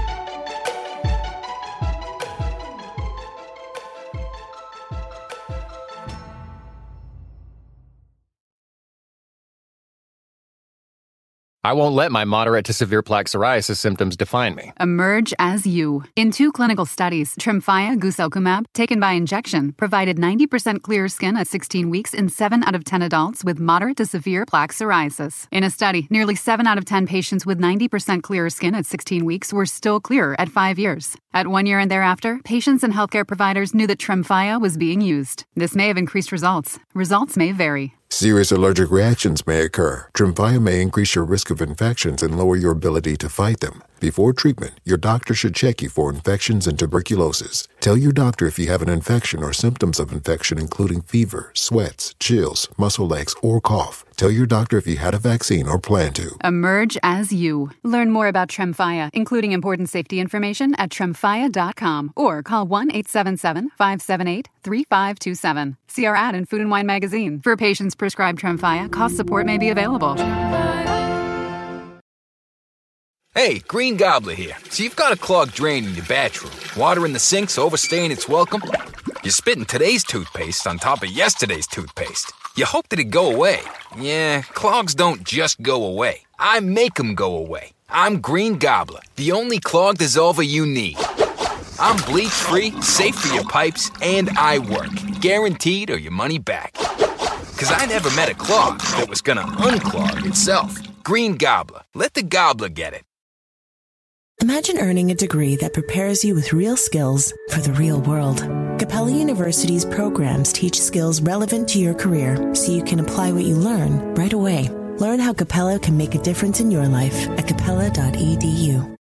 I won't let my moderate to severe plaque psoriasis symptoms define me. Emerge as you. In two clinical studies, Tremfya guselkumab, taken by injection, provided ninety percent clearer skin at sixteen weeks in seven out of ten adults with moderate to severe plaque psoriasis. In a study, nearly seven out of ten patients with ninety percent clearer skin at sixteen weeks were still clearer at five years. At one year and thereafter, patients and healthcare providers knew that Tremfya was being used. This may have increased results. Results may vary. Serious allergic reactions may occur. Tremfya may increase your risk of infections and lower your ability to fight them. Before treatment, your doctor should check you for infections and tuberculosis. Tell your doctor if you have an infection or symptoms of infection, including fever, sweats, chills, muscle aches, or cough. Tell your doctor if you had a vaccine or plan to. Emerge as you. Learn more about Tremfya, including important safety information, at tremfya dot com or call one eight seven seven, five seven eight, three five two seven. See our ad in Food and Wine magazine. For patients prescribed Tremfya, cost support may be available. Hey, Green Gobbler here. So you've got a clogged drain in your bathroom. Water in the sink's overstaying its welcome. You're spitting today's toothpaste on top of yesterday's toothpaste. You hope that it go away. Yeah, clogs don't just go away. I make them go away. I'm Green Gobbler, the only clog dissolver you need. I'm bleach-free, safe for your pipes, and I work. Guaranteed or your money back. Because I never met a clog that was gonna unclog itself. Green Gobbler. Let the gobbler get it. Imagine earning a degree that prepares you with real skills for the real world. Capella University's programs teach skills relevant to your career so you can apply what you learn right away. Learn how Capella can make a difference in your life at capella dot e d u.